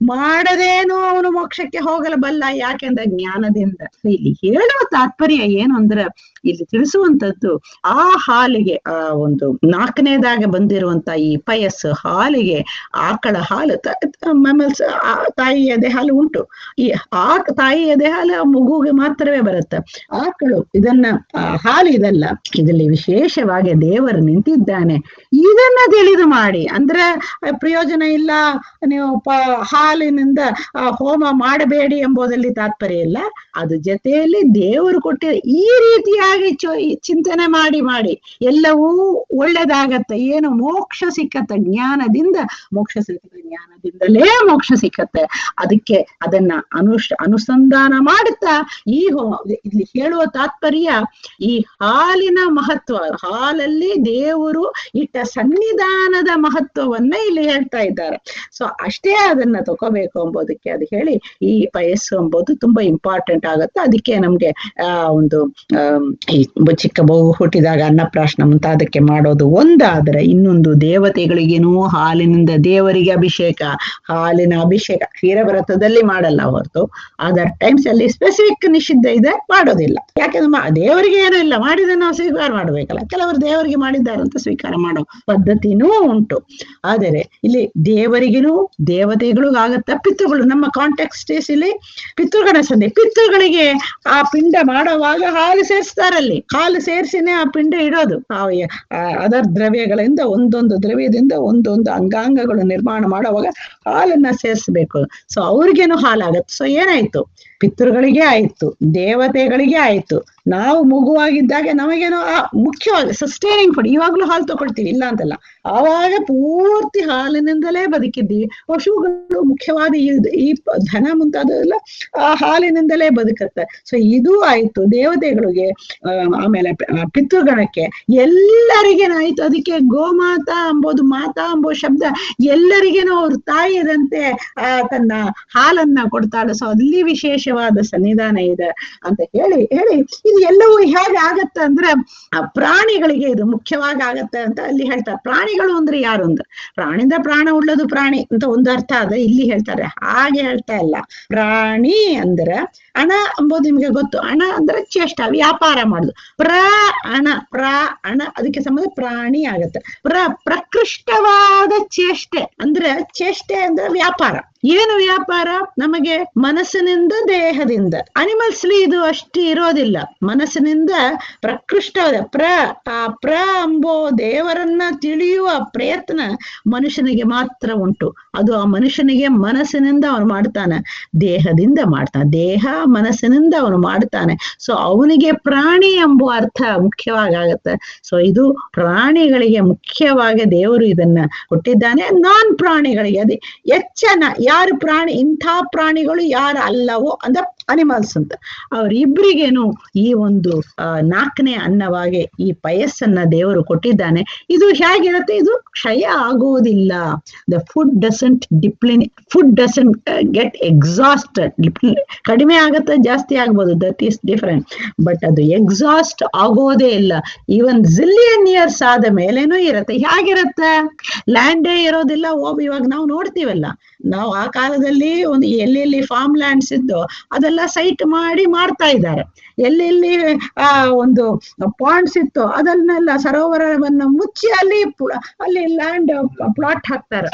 ಮಾಡದೇನೋ ಅವನು ಮೋಕ್ಷಕ್ಕೆ ಹೋಗಲಬಲ್ಲ, ಯಾಕೆಂದ್ರೆ ಜ್ಞಾನದಿಂದ. ಇಲ್ಲಿ ಹೇಳುವ ತಾತ್ಪರ್ಯ ಏನು ಅಂದ್ರೆ, ಇಲ್ಲಿ ತಿಳಿಸುವಂತದ್ದು ಆ ಹಾಲಿಗೆ, ಆ ಒಂದು ನಾಲ್ಕನೇದಾಗ ಬಂದಿರುವಂತ ಈ ಪಯಸ್ಸು ಹಾಲಿಗೆ, ಆಕಳ ಹಾಲು, ಮೆಮಲ್ಸ್ ತಾಯಿ ಎದೆ ಹಾಲು ಉಂಟು. ಈ ಆ ತಾಯಿ ಎದೆ ಹಾಲು ಮಗುವಿಗೆ ಮಾತ್ರವೇ ಬರುತ್ತೆ. ಆಕಳು ಇದನ್ನ ಹಾಲು ಇದಲ್ಲ, ಇದರಲ್ಲಿ ವಿಶೇಷವಾಗಿ ದೇವರು ನಿಂತಿದ್ದಾನೆ, ಇದನ್ನ ತಿಳಿದು ಮಾಡಿ. ಅಂದ್ರೆ ಪ್ರಯೋಜನ ಇಲ್ಲ, ನೀವು ಪ ಹಾಲಿನಿಂದ ಹೋಮ ಮಾಡಬೇಡಿ ಎಂಬುದಲ್ಲಿ ತಾತ್ಪರ್ಯ ಇಲ್ಲ. ಅದು ಜೊತೆಯಲ್ಲಿ ದೇವರು ಕೊಟ್ಟಿರೋ ಈ ರೀತಿಯಾಗಿ ಚಿಂತನೆ ಮಾಡಿ ಮಾಡಿ ಎಲ್ಲವೂ ಒಳ್ಳೇದಾಗತ್ತೆ. ಏನು ಮೋಕ್ಷ ಸಿಕ್ಕತ್ತೆ ಜ್ಞಾನದಿಂದ, ಮೋಕ್ಷ ಸಿಕ್ಕತ್ತೆ ಜ್ಞಾನದಿಂದಲೇ ಮೋಕ್ಷ ಸಿಕ್ಕತ್ತೆ. ಅದಕ್ಕೆ ಅದನ್ನ ಅನುಷ್ ಅನುಸಂಧಾನ ಮಾಡುತ್ತಾ ಈ ಇಲ್ಲಿ ಹೇಳುವ ತಾತ್ಪರ್ಯ ಈ ಹಾಲಿನ ಮಹತ್ವ, ಹಾಲಲ್ಲಿ ದೇವರು ಇಟ್ಟ ಸನ್ನಿಧಾನದ ಮಹತ್ವವನ್ನ ಇಲ್ಲಿ ಹೇಳ್ತಾ ಇದ್ದಾರೆ. ಸೊ ಅಷ್ಟೇ ಅದನ್ನ ತಗೋಬೇಕು ಎಂಬುದಕ್ಕೆ ಅದು ಹೇಳಿ ಈ ವಯಸ್ಸು ಎಂಬುದು ತುಂಬಾ ಇಂಪಾರ್ಟೆಂಟ್ ಆಗುತ್ತೆ. ಅದಕ್ಕೆ ನಮ್ಗೆ ಆ ಒಂದು ಈ ಚಿಕ್ಕ ಮಗು ಹುಟ್ಟಿದಾಗ ಅನ್ನಪ್ರಾಶನ ಮುಂತಾದಕ್ಕೆ ಮಾಡೋದು ಒಂದಾದ್ರೆ, ಇನ್ನೊಂದು ದೇವತೆಗಳಿಗೇನು ಹಾಲಿನಿಂದ ದೇವರಿಗೆ ಅಭಿಷೇಕ, ಹಾಲಿನ ಅಭಿಷೇಕ ಕ್ಷೀರವ್ರತದಲ್ಲಿ ಮಾಡಲ್ಲ ಹೊರತು ಅದರ್ ಟೈಮ್ಸ್ ಅಲ್ಲಿ ಸ್ಪೆಸಿಫಿಕ್ ನಿಷಿದ್ಧ ಇದೆ, ಮಾಡೋದಿಲ್ಲ. ಯಾಕೆಂದ್ರೆ ದೇವರಿಗೆ ಏನೂ ಇಲ್ಲ, ಮಾಡಿದ ನಾವು ಸ್ವೀಕಾರ ಮಾಡ್ಬೇಕಲ್ಲ. ಕೆಲವರು ದೇವರಿಗೆ ಮಾಡಿದ್ದಾರೆ ಅಂತ ಸ್ವೀಕಾರ ಮಾಡೋ ಪದ್ಧತಿನೂ ಉಂಟು. ಆದರೆ ಇಲ್ಲಿ ದೇವರಿಗೇನು ದೇವತೆಗಳು ಆಗತ್ತ, ಪಿತೃಗಳು ನಮ್ಮ ಕಾಂಟೆಕ್ಸ್ಟ್ ಇಲ್ಲಿ ಪಿತೃಗಣ ಸಂಧಿ, ಪಿತೃಗಳಿಗೆ ಆ ಪಿಂಡ ಮಾಡೋವಾಗ ಹಾಲು ಸೇರಿಸ್ತಾರಲ್ಲಿ, ಹಾಲು ಸೇರಿಸಿನೇ ಆ ಪಿಂಡ ಇಡೋದು. ಆ ಅದರ್ ದ್ರವ್ಯಗಳಿಂದ ಒಂದೊಂದು ದ್ರವ್ಯದಿಂದ ಒಂದೊಂದು ಅಂಗಾಂಗಗಳು ನಿರ್ಮಾಣ ಮಾಡುವಾಗ ಹಾಲನ್ನ ಸೇರಿಸ್ಬೇಕು. ಸೊ ಅವ್ರಿಗೇನು ಹಾಲಾಗತ್ತೆ. ಸೊ ಏನಾಯ್ತು, ಪಿತೃಗಳಿಗೆ ಆಯ್ತು, ದೇವತೆಗಳಿಗೆ ಆಯ್ತು. ನಾವು ಮಗುವಾಗಿದ್ದಾಗ ನಮಗೇನೋ ಆ ಮುಖ್ಯವಾಗಿ ಸಸ್ಟೈನಿಂಗ್ ಫುಡ್, ಇವಾಗ್ಲೂ ಹಾಲು ತಗೊಳ್ತೀವಿ ಇಲ್ಲ ಅಂತಲ್ಲ, ಆವಾಗ ಪೂರ್ತಿ ಹಾಲಿನಿಂದಲೇ ಬದುಕಿದ್ದೀವಿ. ಪಶುಗಳು ಮುಖ್ಯವಾದ ಈ ಧನ ಮುಂತಾದೆಲ್ಲ ಆ ಹಾಲಿನಿಂದಲೇ ಬದುಕತ್ತೆ. ಸೊ ಇದು ಆಯ್ತು ದೇವತೆಗಳಿಗೆ, ಆಮೇಲೆ ಪಿತೃಗಣಕ್ಕೆ, ಎಲ್ಲರಿಗೇನಾಯ್ತು. ಅದಕ್ಕೆ ಗೋಮಾತಾ ಎಂಬುದು, ಮಾತಾ ಎಂಬೋ ಶಬ್ದ ಎಲ್ಲರಿಗೇನೋ ಅವ್ರ ತಾಯಿದಂತೆ ಆ ತನ್ನ ಹಾಲನ್ನ ಕೊಡ್ತಾಳೆ. ಸೊ ಅಲ್ಲಿ ವಿಶೇಷವಾದ ಸನ್ನಿಧಾನ ಇದೆ ಅಂತ ಹೇಳಿ ಹೇಳಿ ಇದು ಎಲ್ಲವೂ ಹೇಗೆ ಆಗತ್ತೆ ಅಂದ್ರೆ ಆ ಪ್ರಾಣಿಗಳಿಗೆ ಇದು ಮುಖ್ಯವಾಗಿ ಆಗತ್ತೆ ಅಂತ ಅಲ್ಲಿ ಹೇಳ್ತಾರೆ. ಪ್ರಾಣಿಗಳು ಅಂದ್ರೆ ಯಾರು ಅಂದ್ರೆ ಪ್ರಾಣಿಂದ ಪ್ರಾಣ ಉಳ್ಳದು ಪ್ರಾಣಿ ಅಂತ ಒಂದು ಅರ್ಥ ಅದ, ಇಲ್ಲಿ ಹೇಳ್ತಾರೆ. ಹಾಗೆ ಹೇಳ್ತಾ ಇಲ್ಲ. ಪ್ರಾಣಿ ಅಂದ್ರೆ ಹಣ ಎಂಬುದು ನಿಮ್ಗೆ ಗೊತ್ತು. ಹಣ ಅಂದ್ರೆ ಚೇಷ್ಟ, ವ್ಯಾಪಾರ ಮಾಡುದು. ಪ್ರ ಹಣ ಪ್ರ ಹಣ ಅದಕ್ಕೆ ಸಂಬಂಧ ಪ್ರಾಣಿ ಆಗತ್ತೆ. ಪ್ರ ಪ್ರಕೃಷ್ಟವಾದ ಚೇಷ್ಟೆ ಅಂದ್ರೆ, ಚೇಷ್ಟೆ ಅಂದ್ರೆ ವ್ಯಾಪಾರ. ಏನು ವ್ಯಾಪಾರ? ನಮಗೆ ಮನಸ್ಸಿನಿಂದ ದೇಹದಿಂದ. ಅನಿಮಲ್ಸ್ ಇದು ಅಷ್ಟು ಇರೋದಿಲ್ಲ. ಮನಸ್ಸಿನಿಂದ ಪ್ರಕೃಷ್ಟವಾದ ಪ್ರ ಆ ಪ್ರ ಎಂಬೋ ದೇವರನ್ನ ತಿಳಿಯುವ ಪ್ರಯತ್ನ ಮನುಷ್ಯನಿಗೆ ಮಾತ್ರ ಉಂಟು. ಅದು ಆ ಮನುಷ್ಯನಿಗೆ ಮನಸ್ಸಿನಿಂದ ಅವನು ಮಾಡ್ತಾನೆ, ದೇಹದಿಂದ ಮಾಡ್ತಾನೆ, ದೇಹ ಮನಸ್ಸಿನಿಂದ ಅವನು ಮಾಡ್ತಾನೆ. ಸೊ ಅವನಿಗೆ ಪ್ರಾಣಿ ಎಂಬ ಅರ್ಥ ಮುಖ್ಯವಾಗತ್ತೆ. ಸೊ ಇದು ಪ್ರಾಣಿಗಳಿಗೆ ಮುಖ್ಯವಾಗಿ ದೇವರು ಇದನ್ನ ಕೊಟ್ಟಿದ್ದಾನೆ. ನಾನ್ ಪ್ರಾಣಿಗಳಿಗೆ ಅದೇ ಎಚ್ಚನ ಯಾರು ಪ್ರಾಣಿ, ಇಂಥ ಪ್ರಾಣಿಗಳು ಯಾರು ಅಲ್ಲವೋ ಅಂದ್ರೆ ಅನಿಮಲ್ಸ್ ಅಂತ, ಅವರಿಬ್ಬರಿಗೇನು ಈ ಒಂದು ಅಹ್ ನಾಲ್ಕನೇ ಅನ್ನವಾಗಿ ಈ ಪಯಸ್ಸನ್ನ ದೇವರು ಕೊಟ್ಟಿದ್ದಾನೆ. ಇದು ಹೇಗಿರುತ್ತೆ? ಇದು ಕ್ಷಯ ಆಗುವುದಿಲ್ಲ. The food doesn't deplete food doesn't get exhausted. ಕಡಿಮೆ ಆಗತ್ತೆ, ಜಾಸ್ತಿ ಆಗ್ಬೋದು, ದಟ್ ಈಸ್ ಡಿಫರೆಂಟ್. ಬಟ್ ಅದು ಎಕ್ಸಾಸ್ಟ್ ಆಗೋದೇ ಇಲ್ಲ. ಈವನ್ ಜಿಲಿಯನ್ ಇಯರ್ಸ್ ಆದ ಮೇಲೇನೂ ಇರತ್ತೆ. ಹೇಗಿರತ್ತೆ? ಲ್ಯಾಂಡೇ ಇರೋದಿಲ್ಲ. ಓ ಇವಾಗ ನಾವು ನೋಡ್ತೀವಲ್ಲ, ನಾವು ಆ ಕಾಲದಲ್ಲಿ ಒಂದು ಎಲ್ಲೆಲ್ಲಿ ಫಾರ್ಮ್ ಲ್ಯಾಂಡ್ಸ್ ಇದ್ದು ಅದೆಲ್ಲ ಸೈಟ್ ಮಾಡಿ ಮಾಡ್ತಾ ಇದ್ದಾರೆ. ಎಲ್ಲೆಲ್ಲಿ ಆ ಒಂದು ಪಾಂಡ್ಸ್ ಇತ್ತು ಅದನ್ನೆಲ್ಲ ಸರೋವರವನ್ನ ಮುಚ್ಚಿ ಅಲ್ಲಿ ಅಲ್ಲಿ ಲ್ಯಾಂಡ್ ಪ್ಲಾಟ್ ಹಾಕ್ತಾರೆ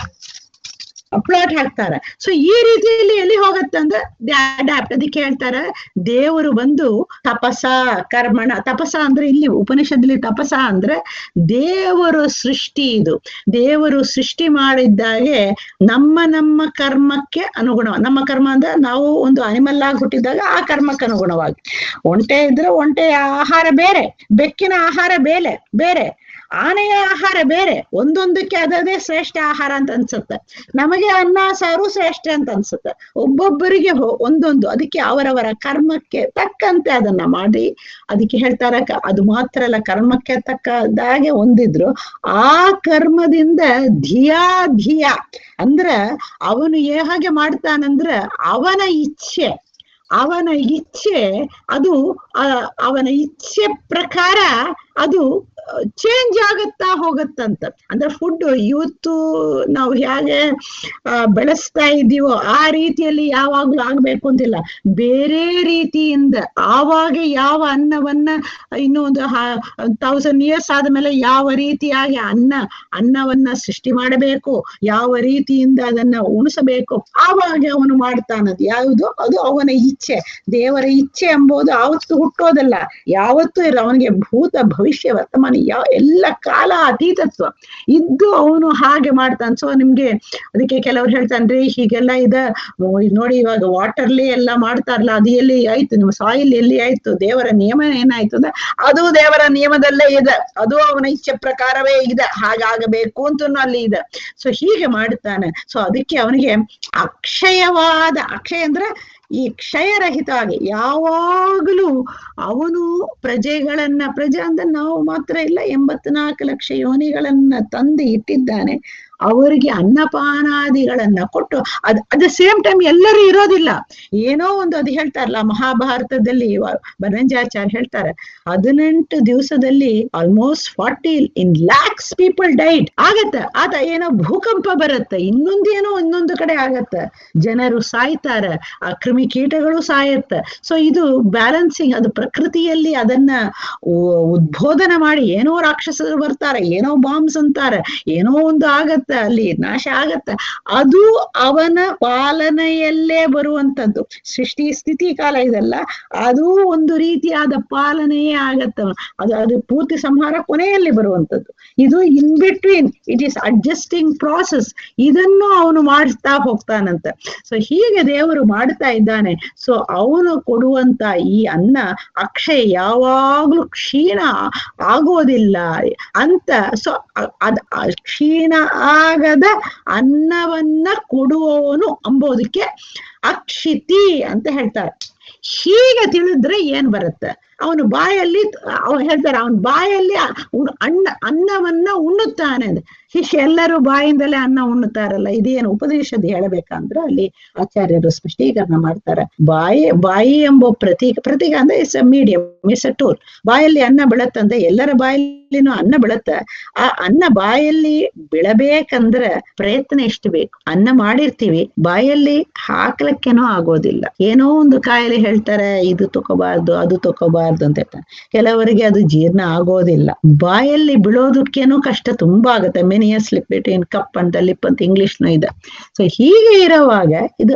ಪ್ಲಾಟ್ ಹಾಕ್ತಾರೆ. ಸೊ ಈ ರೀತಿಯಲ್ಲಿ ಎಲ್ಲಿ ಹೋಗತ್ತೆ ಅಂದ್ರೆ ಅಡ್ಯಾಪ್ಟ್. ಅದಕ್ಕೆ ಹೇಳ್ತಾರೆ ದೇವರು ಬಂದು ತಪಸ ಕರ್ಮಣ. ತಪಸ ಅಂದ್ರೆ ಇಲ್ಲಿ ಉಪನಿಷತ್ತಲ್ಲಿ ತಪಸ ಅಂದ್ರೆ ದೇವರು ಸೃಷ್ಟಿ. ಇದು ದೇವರು ಸೃಷ್ಟಿ ಮಾಡಿದ್ದಾಗೆ ನಮ್ಮ ನಮ್ಮ ಕರ್ಮಕ್ಕೆ ಅನುಗುಣ. ನಮ್ಮ ಕರ್ಮ ಅಂದ್ರೆ ನಾವು ಒಂದು ಅನಿಮಲ್ ಆಗಿ ಹುಟ್ಟಿದಾಗ ಆ ಕರ್ಮಕ್ಕೆ ಅನುಗುಣವಾಗಿ. ಒಂಟೆ ಇದ್ರೆ ಒಂಟೆಯ ಆಹಾರ ಬೇರೆ, ಬೆಕ್ಕಿನ ಆಹಾರ ಬೇರೆ ಬೇರೆ, ಆನೆಯ ಆಹಾರ ಬೇರೆ. ಒಂದೊಂದಕ್ಕೆ ಅದೇ ಶ್ರೇಷ್ಠ ಆಹಾರ ಅಂತ ಅನ್ಸುತ್ತೆ. ನಮಗೆ ಅನ್ನ ಸಾರು ಶ್ರೇಷ್ಠ ಅಂತ ಅನ್ಸುತ್ತೆ. ಒಬ್ಬೊಬ್ಬರಿಗೆ ಒಂದೊಂದು. ಅದಕ್ಕೆ ಅವರವರ ಕರ್ಮಕ್ಕೆ ತಕ್ಕಂತೆ ಅದನ್ನ ಮಾಡಿ, ಅದಕ್ಕೆ ಹೇಳ್ತಾರ ಅದು ಮಾತ್ರ ಅಲ್ಲ, ಕರ್ಮಕ್ಕೆ ತಕ್ಕದಾಗೆ ಹೊಂದಿದ್ರು ಆ ಕರ್ಮದಿಂದ ಧಿಯಾ ಧಿಯ ಅಂದ್ರ ಅವನು ಹೇಗೆ ಮಾಡ್ತಾನಂದ್ರ ಅವನ ಇಚ್ಛೆ ಅವನ ಇಚ್ಛೆ ಅದು ಅವನ ಇಚ್ಛೆ ಪ್ರಕಾರ ಅದು ಚೇಂಜ್ ಆಗುತ್ತಾ ಹೋಗತ್ತಂತ. ಅಂದ್ರೆ ಫುಡ್ ಇವತ್ತು ನಾವು ಹೇಗೆ ಬೆಳೆಸ್ತಾ ಇದ್ದೀವೋ ಆ ರೀತಿಯಲ್ಲಿ ಯಾವಾಗ್ಲೂ ಆಗ್ಬೇಕು ಅಂತಿಲ್ಲ. ಬೇರೆ ರೀತಿಯಿಂದ ಆವಾಗ ಯಾವ ಅನ್ನವನ್ನ ಇನ್ನು ಒಂದು ತೌಸಂಡ್ ಇಯರ್ಸ್ ಆದ್ಮೇಲೆ ಯಾವ ರೀತಿಯಾಗಿ ಅನ್ನ ಅನ್ನವನ್ನ ಸೃಷ್ಟಿ ಮಾಡಬೇಕು, ಯಾವ ರೀತಿಯಿಂದ ಅದನ್ನ ಉಣಿಸಬೇಕು, ಆವಾಗ ಅವನು ಮಾಡ್ತಾನದು ಯಾವುದು ಅದು ಅವನ ಇಚ್ಛೆ. ದೇವರ ಇಚ್ಛೆ ಎಂಬುದು ಆವತ್ತು ಹುಟ್ಟೋದಲ್ಲ, ಯಾವತ್ತೂ ಇಲ್ಲ. ಅವನಿಗೆ ಭೂತ ಭವಿಷ್ಯ ವರ್ತಮಾನ ಯಾವ ಎಲ್ಲ ಕಾಲ ಅತೀತತ್ವ ಇದ್ದು ಅವನು ಹಾಗೆ ಮಾಡ್ತಾನೆ. ಸೊ ನಿಮ್ಗೆ ಅದಕ್ಕೆ ಕೆಲವ್ರು ಹೇಳ್ತಾನ್ರಿ ಹೀಗೆಲ್ಲ ಇದ ನೋಡಿ, ಇವಾಗ ವಾಟರ್ಲಿ ಎಲ್ಲ ಮಾಡ್ತಾರಲ್ಲ, ಅದು ಎಲ್ಲಿ ಆಯ್ತು? ನಿಮ್ಮ ಸಾಯಿಲ್ ಎಲ್ಲಿ ಆಯ್ತು? ದೇವರ ನಿಯಮ ಏನಾಯ್ತು ಅಂದ್ರೆ ಅದು ದೇವರ ನಿಯಮದಲ್ಲೇ ಇದೆ, ಅದು ಅವನ ಇಚ್ಛೆ ಪ್ರಕಾರವೇ ಇದೆ, ಹಾಗಾಗಬೇಕು ಅಂತ ಅಲ್ಲಿ ಇದೆ. ಸೊ ಹೀಗೆ ಮಾಡ್ತಾನೆ. ಸೊ ಅದಕ್ಕೆ ಅವನಿಗೆ ಅಕ್ಷಯವಾದ, ಅಕ್ಷಯ ಅಂದ್ರೆ ಈ ಕ್ಷಯರಹಿತವಾಗಿ ಯಾವಾಗಲೂ ಅವನು ಪ್ರಜೆಗಳನ್ನ, ಪ್ರಜೆ ಅಂದ್ರೆ ನಾವು ಮಾತ್ರ ಇಲ್ಲ, ಎಂಬತ್ನಾಲ್ಕು ಲಕ್ಷ ಯೋನಿಗಳನ್ನ ತಂದು ಇಟ್ಟಿದ್ದಾನೆ. ಅವರಿಗೆ ಅನ್ನಪಾನಾದಿಗಳನ್ನ ಕೊಟ್ಟು ಅದ್ ಅಟ್ ದ ಸೇಮ್ ಟೈಮ್ ಎಲ್ಲರೂ ಇರೋದಿಲ್ಲ. ಏನೋ ಒಂದು ಅದು ಹೇಳ್ತಾರಲ್ಲ ಮಹಾಭಾರತದಲ್ಲಿ ಬನಂಜಾಚಾರ್ಯ ಹೇಳ್ತಾರೆ, ಹದಿನೆಂಟು ದಿವಸದಲ್ಲಿ almost forty in lakhs people died ಆಗತ್ತೆ. ಆತ ಏನೋ ಭೂಕಂಪ ಬರುತ್ತೆ, ಇನ್ನೊಂದೇನೋ ಇನ್ನೊಂದು ಕಡೆ ಆಗತ್ತೆ, ಜನರು ಸಾಯ್ತಾರೆ, ಆ ಕ್ರಿಮಿ ಕೀಟಗಳು ಸಾಯುತ್ತೆ. ಸೊ ಇದು ಬ್ಯಾಲೆನ್ಸಿಂಗ್, ಅದು ಪ್ರಕೃತಿಯಲ್ಲಿ ಅದನ್ನ ಉದ್ಬೋಧನೆ ಮಾಡಿ ಏನೋ ರಾಕ್ಷಸರು ಬರ್ತಾರೆ, ಏನೋ ಬಾಂಬ್ಸ್ ಅಂತಾರೆ, ಏನೋ ಒಂದು ಆಗತ್ತೆ, ಅಲ್ಲಿ ನಾಶ ಆಗತ್ತೆ. ಅದು ಅವನ ಪಾಲನೆಯಲ್ಲೇ ಬರುವಂತದ್ದು. ಸೃಷ್ಟಿ ಸ್ಥಿತಿ ಕಾಲ ಇದೆಲ್ಲ, ಅದು ಒಂದು ರೀತಿಯಾದ ಪಾಲನೆಯೇ ಆಗತ್ತ. ಅದು ಅದು ಪೂರ್ತಿ ಸಂಹಾರ ಕೊನೆಯಲ್ಲಿ ಬರುವಂತದ್ದು. ಇದು in between it is adjusting process. ಇದನ್ನು ಅವನು ಮಾಡಿಸ್ತಾ ಹೋಗ್ತಾನಂತ. ಸೊ ಹೀಗೆ ದೇವರು ಮಾಡ್ತಾ ಇದ್ದಾನೆ. ಸೊ ಅವನು ಕೊಡುವಂತ ಈ ಅನ್ನ ಅಕ್ಷಯ, ಯಾವಾಗ್ಲೂ ಕ್ಷೀಣ ಆಗೋದಿಲ್ಲ ಅಂತ. ಸೊ ಅದ್ ಕ್ಷೀಣ ಆಗದ ಅನ್ನವನ್ನ ಕೊಡುವವನು ಅಂಬೋದಕ್ಕೆ ಅಕ್ಷಿತಿ ಅಂತ ಹೇಳ್ತಾರೆ. ಹೀಗೆ ತಿಳಿದ್ರೆ ಏನ್ ಬರುತ್ತೆ, ಅವನು ಬಾಯಲ್ಲಿ ಅವ ಹೇಳ್ತಾರೆ ಅವನ ಬಾಯಲ್ಲಿ ಅನ್ನ ಅನ್ನವನ್ನ ಉಣ್ಣುತ್ತಾನೆ ಅಂದ್ರೆ. ಶಿಷ್ಯ ಎಲ್ಲರೂ ಬಾಯಿಂದಲೇ ಅನ್ನ ಉಣ್ಣುತ್ತಾರಲ್ಲ, ಇದೇನು ಉಪದೇಶದ ಹೇಳಬೇಕಂದ್ರೆ ಅಲ್ಲಿ ಆಚಾರ್ಯರು ಸ್ಪಷ್ಟೀಕರಣ ಮಾಡ್ತಾರೆ. ಬಾಯಿ ಬಾಯಿ ಎಂಬ ಪ್ರತೀಕ, ಪ್ರತೀಕ ಅಂದ್ರೆ it's a medium, it's a tool. ಬಾಯಲ್ಲಿ ಅನ್ನ ಬೀಳತ್ತಂದ್ರೆ ಎಲ್ಲರ ಬಾಯಲ್ಲಿನೂ ಅನ್ನ ಬೀಳತ್ತ. ಆ ಅನ್ನ ಬಾಯಲ್ಲಿ ಬೀಳಬೇಕಂದ್ರೆ ಪ್ರಯತ್ನ ಎಷ್ಟು ಬೇಕು. ಅನ್ನ ಮಾಡಿರ್ತೀವಿ, ಬಾಯಲ್ಲಿ ಹಾಕ್ಲಿಕ್ಕೇನೋ ಆಗೋದಿಲ್ಲ. ಏನೋ ಒಂದು ಕಾಯಿಲೆ ಹೇಳ್ತಾರೆ, ಇದು ತಗೋಬಾರ್ದು ಅದು ತಗೋಬಾರ್ದು ಅಂತ ಹೇಳ್ತಾರೆ. ಕೆಲವರಿಗೆ ಅದು ಜೀರ್ಣ ಆಗೋದಿಲ್ಲ. ಬಾಯಲ್ಲಿ ಬೀಳೋದಕ್ಕೇನೋ ಕಷ್ಟ ತುಂಬಾ ಆಗುತ್ತೆ. ಮೆನಿಯಸ್ ಸ್ಲಿಪ್ ಬಿಟ್ವೀನ್ ಕಪ್ ಅಂತ ಲಿಪ್ ಅಂತ ಇಂಗ್ಲಿಷ್ನು ಇದೆ. ಸೊ ಹೀಗೆ ಇರುವಾಗ ಇದು